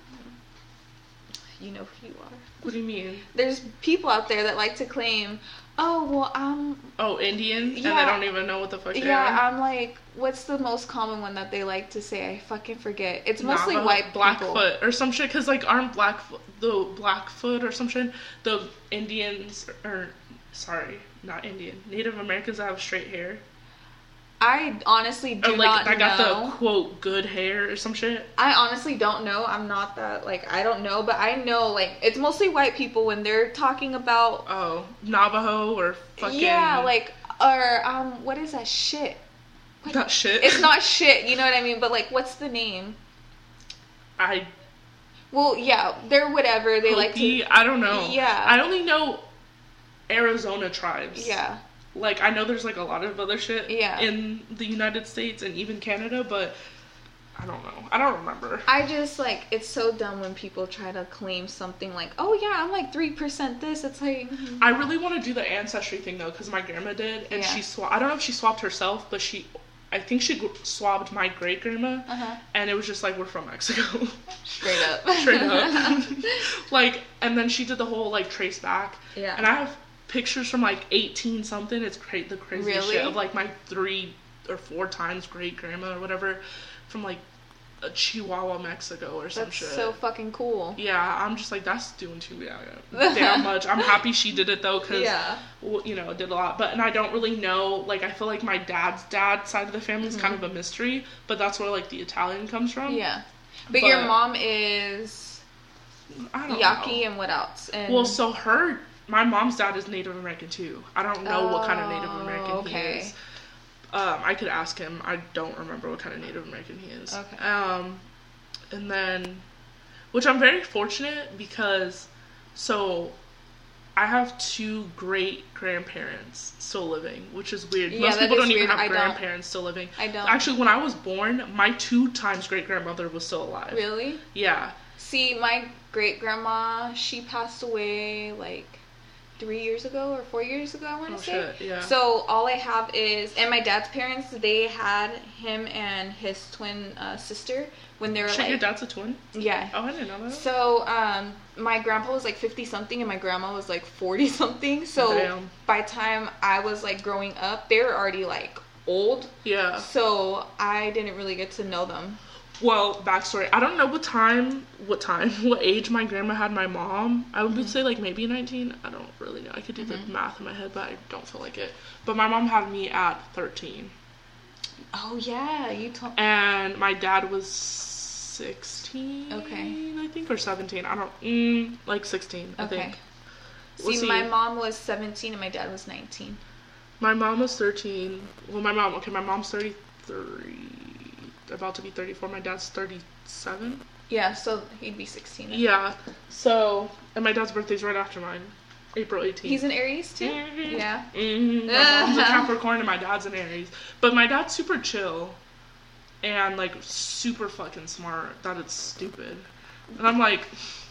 [SPEAKER 2] you know who you are.
[SPEAKER 1] What do you mean?
[SPEAKER 2] There's people out there that like to claim, oh, well, I'm...
[SPEAKER 1] Oh, Indian? Yeah. And they don't even know what the fuck they are?
[SPEAKER 2] Yeah, I'm like, what's the most common one that they like to say? I fucking forget. It's mostly white people.
[SPEAKER 1] Blackfoot or some shit, because, like, aren't Blackfoot or some shit, the Indians, or, sorry, not Indian, Native Americans that have straight hair?
[SPEAKER 2] I honestly do not know.
[SPEAKER 1] I got the, quote, good hair or some shit.
[SPEAKER 2] I honestly don't know. I'm not that, like, I don't know. But I know, like, it's mostly white people when they're talking about...
[SPEAKER 1] Oh, Navajo or fucking...
[SPEAKER 2] Yeah, like, or, what is that shit? What?
[SPEAKER 1] That shit?
[SPEAKER 2] It's not shit, you know what I mean? But, like, what's the name? Well, yeah, they're whatever. They like to...
[SPEAKER 1] I don't know.
[SPEAKER 2] Yeah.
[SPEAKER 1] I only know Arizona tribes.
[SPEAKER 2] Yeah.
[SPEAKER 1] Like, I know there's, like, a lot of other shit in the United States and even Canada, but I don't know. I don't remember.
[SPEAKER 2] I just, like, it's so dumb when people try to claim something like, oh, yeah, I'm, like, 3% this. It's like...
[SPEAKER 1] I really want to do the ancestry thing, though, because my grandma did, and she I don't know if she swapped herself, but I think she swabbed my great-grandma, and it was just like, we're from Mexico.
[SPEAKER 2] Straight up.
[SPEAKER 1] Straight up. Like, and then she did the whole, like, trace back.
[SPEAKER 2] Yeah.
[SPEAKER 1] And I have pictures from, like, 18-something. It's the craziest shit of, like, my 3 or 4 times great-grandma or whatever from, like, Chihuahua, Mexico or some shit.
[SPEAKER 2] That's so fucking cool.
[SPEAKER 1] Yeah, I'm just like, that's doing too damn much. I'm happy she did it, though, because, it did a lot. And I don't really know, like, I feel like my dad's side of the family is kind of a mystery, but that's where, like, the Italian comes from.
[SPEAKER 2] Yeah. But your mom is
[SPEAKER 1] I don't
[SPEAKER 2] Yaqui
[SPEAKER 1] know.
[SPEAKER 2] And what else? And...
[SPEAKER 1] Well, so my mom's dad is Native American, too. I don't know what kind of Native American he is. I could ask him. I don't remember what kind of Native American he is.
[SPEAKER 2] Okay.
[SPEAKER 1] And then, which I'm very fortunate because, so, I have 2 great-grandparents still living, which is weird.
[SPEAKER 2] Yeah,
[SPEAKER 1] most people don't even
[SPEAKER 2] weird.
[SPEAKER 1] have grandparents still living.
[SPEAKER 2] I don't.
[SPEAKER 1] Actually, when I was born, my 2 times great-grandmother was still alive.
[SPEAKER 2] Really?
[SPEAKER 1] Yeah.
[SPEAKER 2] See, my great-grandma, she passed away, like, 3 years ago or 4 years ago, I want to say.
[SPEAKER 1] Shit, yeah.
[SPEAKER 2] So all I have is, and my dad's parents, they had him and his twin sister when they were
[SPEAKER 1] Your dad's a twin?
[SPEAKER 2] Yeah.
[SPEAKER 1] Oh, I didn't know that.
[SPEAKER 2] So my grandpa was like 50 something and my grandma was like 40 something. So by the time I was like growing up, they were already like old.
[SPEAKER 1] Yeah.
[SPEAKER 2] So I didn't really get to know them.
[SPEAKER 1] Well, backstory. I don't know what age my grandma had my mom. I would say like maybe 19. I don't really know. I could do the math in my head, but I don't feel like it. But my mom had me at 13.
[SPEAKER 2] Oh, yeah. You told.
[SPEAKER 1] And my dad was 16.
[SPEAKER 2] Okay.
[SPEAKER 1] I think, or 17. I don't, like 16, I think.
[SPEAKER 2] See, my mom was 17 and my dad was 19.
[SPEAKER 1] My mom was 13. Well, my mom's 33. About to be 34. My dad's 37.
[SPEAKER 2] Yeah, so he'd be 16.
[SPEAKER 1] Yeah. So, and my dad's birthday's right after mine. April 18th.
[SPEAKER 2] He's an Aries too?
[SPEAKER 1] Mm-hmm.
[SPEAKER 2] Yeah.
[SPEAKER 1] Mm-hmm. My mom's a Capricorn and my dad's an Aries. But my dad's super chill. And, like, super fucking smart. That it's stupid. And I'm like,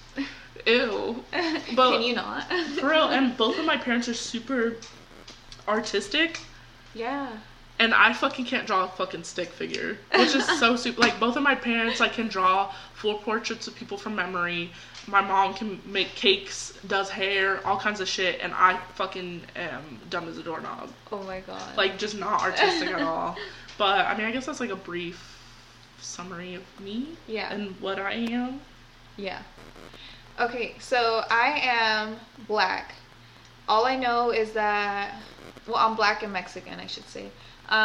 [SPEAKER 1] ew. But
[SPEAKER 2] can you not?
[SPEAKER 1] For real. And both of my parents are super artistic.
[SPEAKER 2] Yeah.
[SPEAKER 1] And I fucking can't draw a fucking stick figure, which is so stupid. Like, both of my parents, like, can draw full portraits of people from memory. My mom can make cakes, does hair, all kinds of shit, and I fucking am dumb as a doorknob.
[SPEAKER 2] Oh my god.
[SPEAKER 1] Like, just not artistic at all. But, I mean, I guess that's, like, a brief summary of me.
[SPEAKER 2] Yeah.
[SPEAKER 1] And what I am.
[SPEAKER 2] Yeah. Okay, so I am Black. All I know is that, well, I'm Black and Mexican, I should say.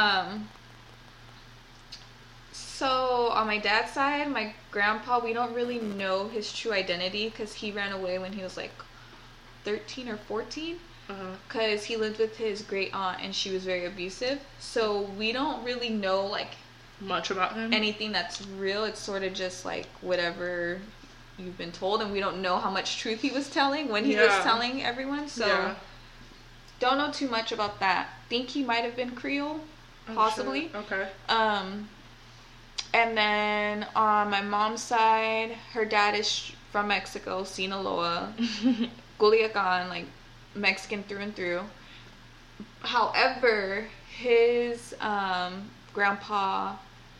[SPEAKER 2] So on my dad's side, my grandpa, we don't really know his true identity because he ran away when he was like 13 or 14. Because he lived with his great aunt and she was very abusive. So we don't really know like
[SPEAKER 1] much about him.
[SPEAKER 2] Anything that's real. It's sort of just like whatever you've been told, and we don't know how much truth he was telling when he was telling everyone. So don't know too much about that. Think he might have been Creole, possibly.
[SPEAKER 1] Sure. Okay.
[SPEAKER 2] And then on my mom's side, her dad is from Mexico, Sinaloa, Culiacan, like Mexican through and through. However, his grandpa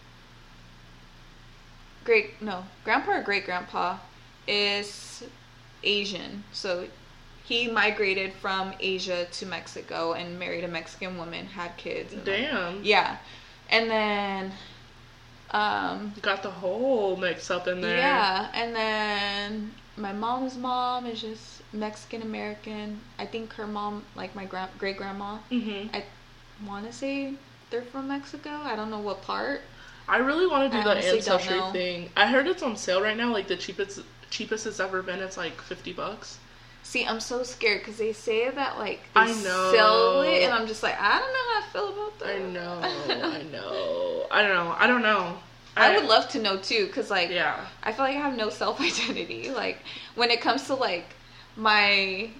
[SPEAKER 2] or great grandpa is Asian. So he migrated from Asia to Mexico and married a Mexican woman, had kids.
[SPEAKER 1] Damn.
[SPEAKER 2] Yeah. And then
[SPEAKER 1] got the whole mix up in there.
[SPEAKER 2] Yeah, and then my mom's mom is just Mexican American. I think her mom, like my great grandma, I want to say they're from Mexico. I don't know what part.
[SPEAKER 1] I really want to do the ancestry thing. I heard it's on sale right now. Like the cheapest it's ever been. It's like $50.
[SPEAKER 2] See, I'm so scared because they say that like they sell it, and I'm just like, I don't know how I feel about that.
[SPEAKER 1] I don't know.
[SPEAKER 2] I would love to know too, because like I feel like I have no self-identity. Like when it comes to like my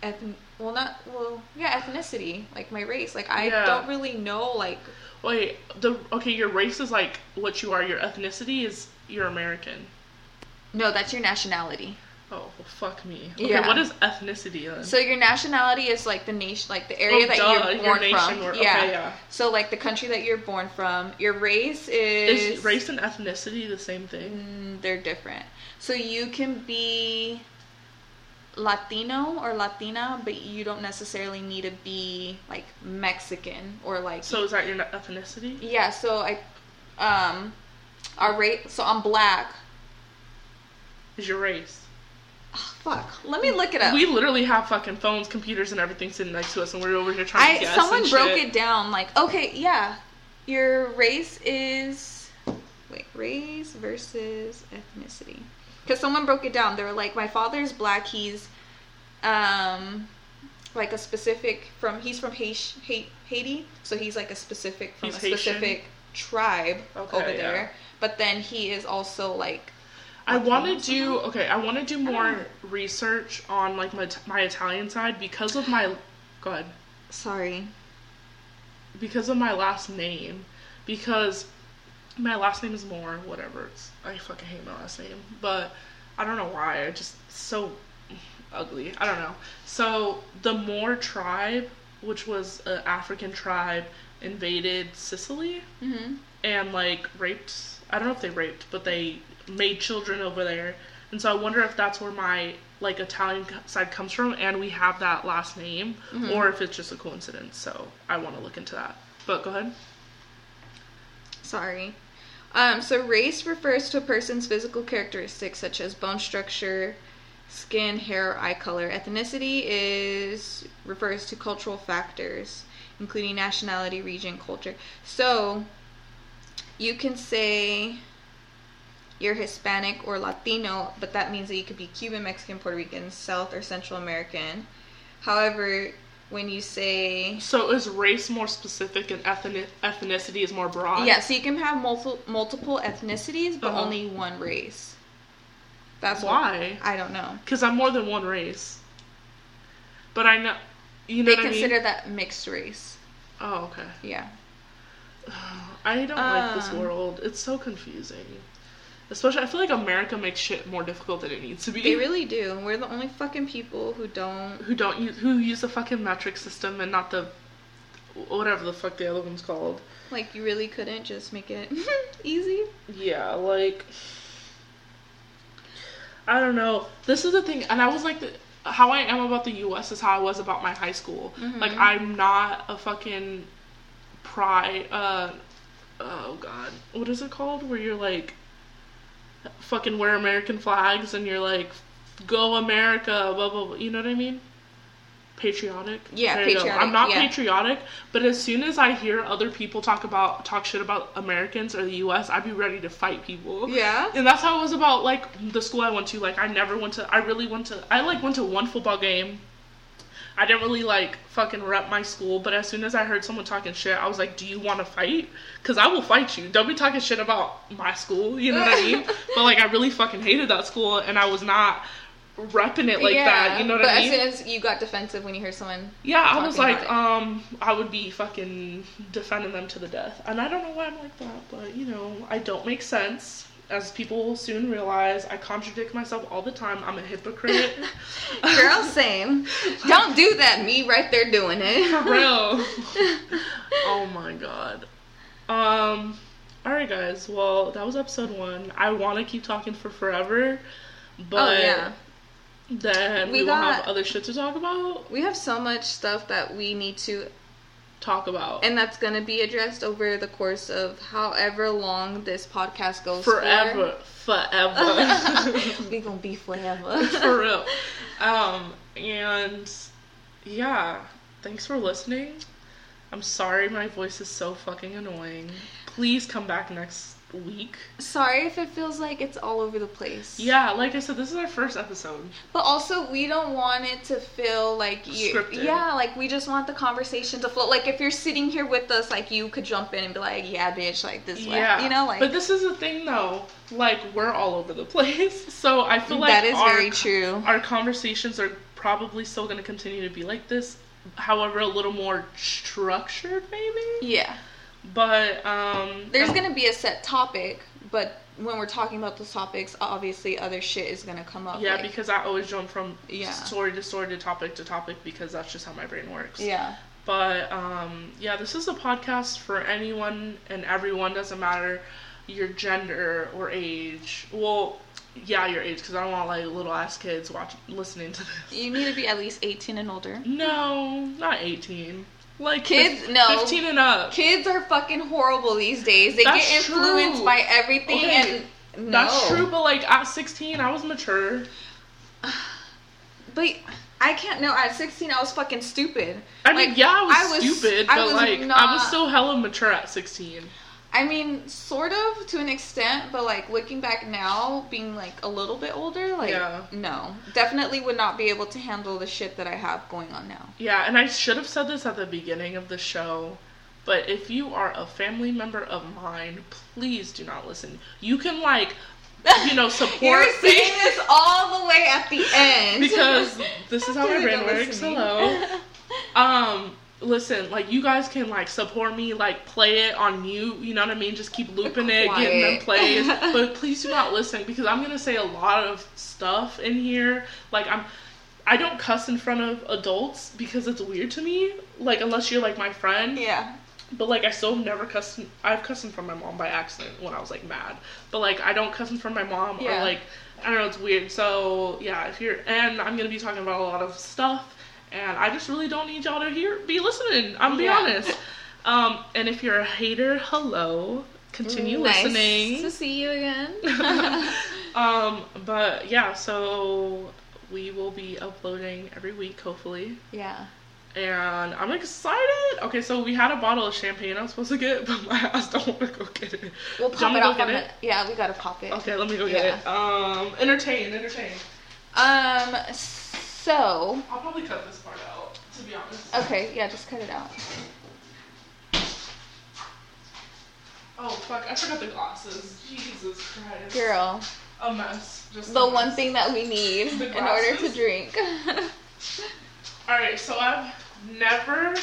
[SPEAKER 2] ethnicity, like my race. Like I don't really know. Like
[SPEAKER 1] wait, your race is like what you are. Your ethnicity is you're American.
[SPEAKER 2] No, that's your nationality.
[SPEAKER 1] Oh, well, fuck me. Okay, what is ethnicity then?
[SPEAKER 2] So your nationality is like the nation, like the area that you're born from.
[SPEAKER 1] Okay.
[SPEAKER 2] So like the country that you're born from. Your race is
[SPEAKER 1] race and ethnicity the same thing?
[SPEAKER 2] They're different. So you can be Latino or Latina, but you don't necessarily need to be like Mexican or like.
[SPEAKER 1] So is that your ethnicity?
[SPEAKER 2] Yeah. So our race. So I'm Black.
[SPEAKER 1] Is your race?
[SPEAKER 2] Oh, fuck. Let me look it up.
[SPEAKER 1] We literally have fucking phones, computers, and everything sitting next to us, and we're over here trying to guess.
[SPEAKER 2] Someone broke it down. Like, okay, yeah, your race is race versus ethnicity. Because someone broke it down. They were like, my father's Black. He's like a specific he's from Haiti, so he's like a specific specific tribe over there. But then he is also like.
[SPEAKER 1] I want to do more research on like my Italian side because of my. Go ahead.
[SPEAKER 2] Sorry.
[SPEAKER 1] Because of my last name, because my last name is Moore. Whatever. I fucking hate my last name, but I don't know why. I just so ugly. I don't know. So the Moore tribe, which was an African tribe, invaded Sicily and like raped. I don't know if they raped, but they made children over there, and so I wonder if that's where my like Italian side comes from, and we have that last name, or if it's just a coincidence. So I want to look into that. But go ahead.
[SPEAKER 2] Sorry. So race refers to a person's physical characteristics such as bone structure, skin, hair, or eye color. Ethnicity refers to cultural factors, including nationality, region, culture. So you can say you're Hispanic or Latino, but that means that you could be Cuban, Mexican, Puerto Rican, South or Central American. However, when you say...
[SPEAKER 1] So is race more specific and ethnicity is more broad?
[SPEAKER 2] Yeah, so you can have multiple ethnicities, but only one race. That's
[SPEAKER 1] why?
[SPEAKER 2] I don't know.
[SPEAKER 1] Because I'm more than one race. But I know... You know what I mean?
[SPEAKER 2] They consider that mixed race.
[SPEAKER 1] Oh, okay.
[SPEAKER 2] Yeah.
[SPEAKER 1] I don't like this world. It's so confusing. Especially, I feel like America makes shit more difficult than it needs to be.
[SPEAKER 2] They really do. We're the only fucking people who use
[SPEAKER 1] the fucking metric system and not the whatever the fuck the other one's called.
[SPEAKER 2] Like, you really couldn't just make it easy?
[SPEAKER 1] Yeah, like, I don't know. This is the thing, and I was like, how I am about the U.S. is how I was about my high school.
[SPEAKER 2] Mm-hmm.
[SPEAKER 1] Like, I'm not a fucking oh god, what is it called? Where you're like, fucking wear American flags and you're like, go America, blah blah blah. You know what I mean? Patriotic.
[SPEAKER 2] Yeah, patriotic.
[SPEAKER 1] I'm not patriotic, but as soon as I hear other people talk shit about Americans or the U.S., I'd be ready to fight people.
[SPEAKER 2] Yeah.
[SPEAKER 1] And that's how it was about, like, the school I went to. Like, I went to one football game. I didn't really, like, fucking rep my school, but as soon as I heard someone talking shit, I was like, do you want to fight? Because I will fight you. Don't be talking shit about my school, you know what I mean? But, like, I really fucking hated that school, and I was not repping it like that, you know what I mean?
[SPEAKER 2] But as soon as you got defensive when you heard someone
[SPEAKER 1] I was like, I would be fucking defending them to the death. And I don't know why I'm like that, but, you know, I don't make sense. As people will soon realize, I contradict myself all the time. I'm a hypocrite.
[SPEAKER 2] Girl, same. Don't do that. Me right there doing it.
[SPEAKER 1] For real. Oh my god. Alright guys, well, that was episode 1. I want to keep talking for forever, but then we will have other shit to talk about.
[SPEAKER 2] We have so much stuff that we need to
[SPEAKER 1] talk about,
[SPEAKER 2] and that's going to be addressed over the course of however long this podcast goes
[SPEAKER 1] forever.
[SPEAKER 2] We gonna be forever.
[SPEAKER 1] For real. And yeah, thanks for listening. I'm sorry my voice is so fucking annoying. Please come back next week.
[SPEAKER 2] Sorry if it feels like it's all over the place.
[SPEAKER 1] Yeah, like I said, this is our first episode.
[SPEAKER 2] But also, we don't want it to feel like
[SPEAKER 1] scripted.
[SPEAKER 2] Yeah, like we just want the conversation to flow. Like if you're sitting here with us, like you could jump in and be like, "Yeah, bitch, like this way," you know, like.
[SPEAKER 1] But this is the thing, though. Like we're all over the place, so I feel like
[SPEAKER 2] that is very true.
[SPEAKER 1] Our conversations are probably still going to continue to be like this. However, a little more structured, maybe.
[SPEAKER 2] Yeah.
[SPEAKER 1] But,
[SPEAKER 2] there's gonna be a set topic, but when we're talking about those topics, obviously other shit is gonna come up.
[SPEAKER 1] Yeah, like, because I always jump from story to story to topic, because that's just how my brain works.
[SPEAKER 2] Yeah.
[SPEAKER 1] But, this is a podcast for anyone and everyone, doesn't matter your gender or age. Well, yeah, your age, because I don't want, like, little-ass kids listening to this.
[SPEAKER 2] You need to be at least 18 and older.
[SPEAKER 1] No, not 18. Like,
[SPEAKER 2] kids,
[SPEAKER 1] 15 and up.
[SPEAKER 2] Kids are fucking horrible these days. They get influenced by everything, and no.
[SPEAKER 1] That's true, but, like, at 16, I was mature.
[SPEAKER 2] But I can't, no, at 16, I was fucking stupid.
[SPEAKER 1] I mean, like, yeah, I was stupid, but, I was still hella mature at 16.
[SPEAKER 2] I mean, sort of, to an extent, but, like, looking back now, being, like, a little bit older, like, no. Definitely would not be able to handle the shit that I have going on now.
[SPEAKER 1] Yeah, and I should have said this at the beginning of the show, but if you are a family member of mine, please do not listen. You can, like, support
[SPEAKER 2] You're saying this all the way at the end.
[SPEAKER 1] Because this is how my brain works. Hello. Listen, like, you guys can, like, support me, like, play it on mute, you know what I mean? Just keep looping it, getting them plays. But please do not listen, because I'm going to say a lot of stuff in here. Like, I don't cuss in front of adults, because it's weird to me. Like, unless you're, like, my friend.
[SPEAKER 2] Yeah.
[SPEAKER 1] But, like, I still never cussed. I've cussed in front of my mom by accident when I was, like, mad. But, like, I don't cuss in front of my mom, or, like, I don't know, it's weird. So, yeah, and I'm going to be talking about a lot of stuff. And I just really don't need y'all to be listening. I'm be honest. And if you're a hater, hello. Continue listening.
[SPEAKER 2] Nice to see you again.
[SPEAKER 1] But yeah, so we will be uploading every week, hopefully.
[SPEAKER 2] Yeah.
[SPEAKER 1] And I'm excited. Okay, so we had a bottle of champagne I was supposed to get, but my ass don't want to go get it.
[SPEAKER 2] We'll pop it off on it. Yeah, we gotta pop it.
[SPEAKER 1] Okay, let me go get it. Entertain.
[SPEAKER 2] So
[SPEAKER 1] I'll probably cut this part out, to be honest.
[SPEAKER 2] Okay, yeah, just cut it out.
[SPEAKER 1] Oh fuck, I forgot the glasses. Jesus Christ.
[SPEAKER 2] Girl.
[SPEAKER 1] A mess. Just
[SPEAKER 2] the one thing that we need in order to drink.
[SPEAKER 1] Alright, so I've never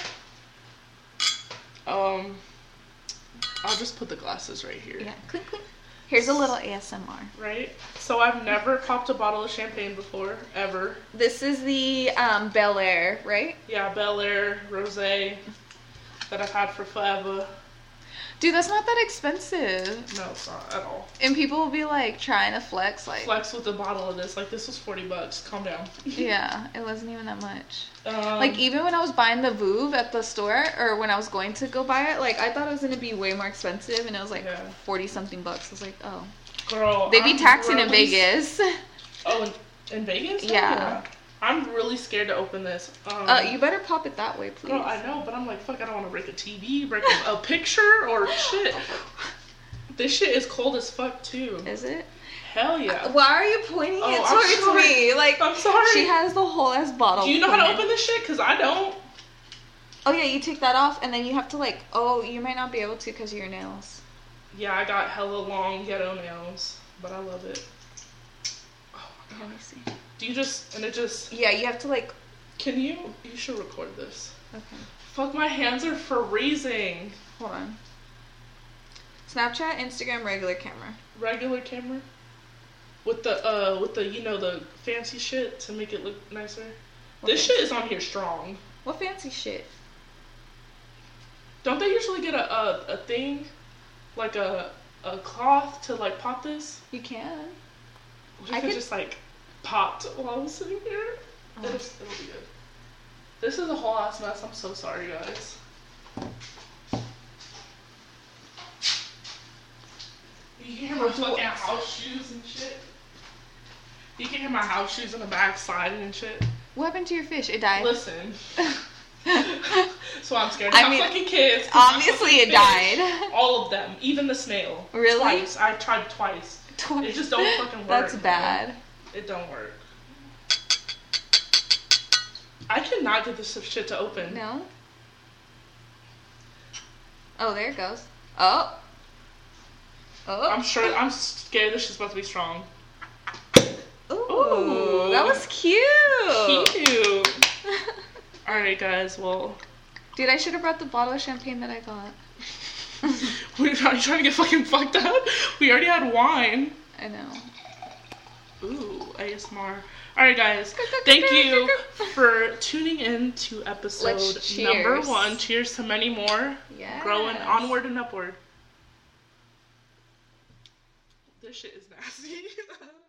[SPEAKER 1] I'll just put the glasses right here.
[SPEAKER 2] Yeah, clink clink. Here's a little ASMR.
[SPEAKER 1] Right? So I've never popped a bottle of champagne before, ever.
[SPEAKER 2] This is the Bel Air, right?
[SPEAKER 1] Yeah, Bel Air, Rosé. that I've had for forever.
[SPEAKER 2] Dude, that's not that expensive.
[SPEAKER 1] No, it's not at all.
[SPEAKER 2] And people will be like trying to flex, like
[SPEAKER 1] Flex with a bottle of this. Like, this was $40. Calm down.
[SPEAKER 2] yeah, it wasn't even that much.
[SPEAKER 1] Um,
[SPEAKER 2] Like, even when I was buying the Vouv at the store, or when I was going to go buy it, like, I thought it was gonna be way more expensive, and it was like
[SPEAKER 1] Yeah.
[SPEAKER 2] 40 something bucks. I was like, oh,
[SPEAKER 1] girl,
[SPEAKER 2] they be
[SPEAKER 1] I'm
[SPEAKER 2] taxing in
[SPEAKER 1] really
[SPEAKER 2] Vegas.
[SPEAKER 1] Oh, in Vegas?
[SPEAKER 2] Yeah.
[SPEAKER 1] I'm really scared to open this.
[SPEAKER 2] You better pop it that way, please.
[SPEAKER 1] Girl, I know, but I'm like, fuck, I don't want to break a TV, break a picture, or shit. This shit is cold as fuck, too.
[SPEAKER 2] Is it?
[SPEAKER 1] Hell yeah.
[SPEAKER 2] Why are you pointing
[SPEAKER 1] Oh,
[SPEAKER 2] it
[SPEAKER 1] I'm
[SPEAKER 2] towards
[SPEAKER 1] sorry.
[SPEAKER 2] me? Like,
[SPEAKER 1] I'm sorry.
[SPEAKER 2] she has the whole ass bottle.
[SPEAKER 1] Do you know how to
[SPEAKER 2] pointed.
[SPEAKER 1] open this shit? Because I don't.
[SPEAKER 2] Oh yeah, you take that off, and then you have to like. Oh, you might not be able to because of your nails.
[SPEAKER 1] Yeah, I got hella long ghetto nails, but I love it. Oh my
[SPEAKER 2] Let
[SPEAKER 1] god.
[SPEAKER 2] me see.
[SPEAKER 1] Do you just, and it just,
[SPEAKER 2] Yeah, you have to like.
[SPEAKER 1] can you should record this.
[SPEAKER 2] Okay.
[SPEAKER 1] Fuck, my hands are freezing.
[SPEAKER 2] Hold on. Snapchat, Instagram, regular camera.
[SPEAKER 1] Regular camera? With the, you know, the fancy shit to make it look nicer. This shit is on here strong.
[SPEAKER 2] What fancy shit?
[SPEAKER 1] Don't they usually get a thing, like a cloth to like pop this?
[SPEAKER 2] You can.
[SPEAKER 1] What if it just like popped while I was sitting here?
[SPEAKER 2] Oh.
[SPEAKER 1] It'll be good. This is a whole ass mess. I'm so sorry, guys. You can hear my fucking house shoes and shit. You can hear my house shoes in the back sliding and shit.
[SPEAKER 2] What happened to your fish? It died.
[SPEAKER 1] Listen. So I'm scared to
[SPEAKER 2] I
[SPEAKER 1] have
[SPEAKER 2] mean,
[SPEAKER 1] fucking kids. 'cause my
[SPEAKER 2] obviously
[SPEAKER 1] fucking
[SPEAKER 2] it
[SPEAKER 1] fish-
[SPEAKER 2] died.
[SPEAKER 1] All of them. Even the snail.
[SPEAKER 2] Really?
[SPEAKER 1] Twice. I tried twice. It just don't fucking work.
[SPEAKER 2] That's
[SPEAKER 1] man.
[SPEAKER 2] bad.
[SPEAKER 1] It don't work. I cannot get this shit to open.
[SPEAKER 2] No? Oh, there it goes. Oh. Oh.
[SPEAKER 1] I'm scared this shit's supposed to be strong.
[SPEAKER 2] Ooh,
[SPEAKER 1] Ooh.
[SPEAKER 2] that was cute.
[SPEAKER 1] Cute. Alright, guys, well.
[SPEAKER 2] Dude, I should have brought the bottle of champagne that I got.
[SPEAKER 1] We're trying to get fucking fucked up. We already had wine.
[SPEAKER 2] I know.
[SPEAKER 1] Ooh, ASMR. Alright, guys. Thank you for tuning in to episode
[SPEAKER 2] Let's
[SPEAKER 1] number
[SPEAKER 2] cheers.
[SPEAKER 1] 1. Cheers to many more.
[SPEAKER 2] Yes.
[SPEAKER 1] Growing onward and upward. This shit is nasty.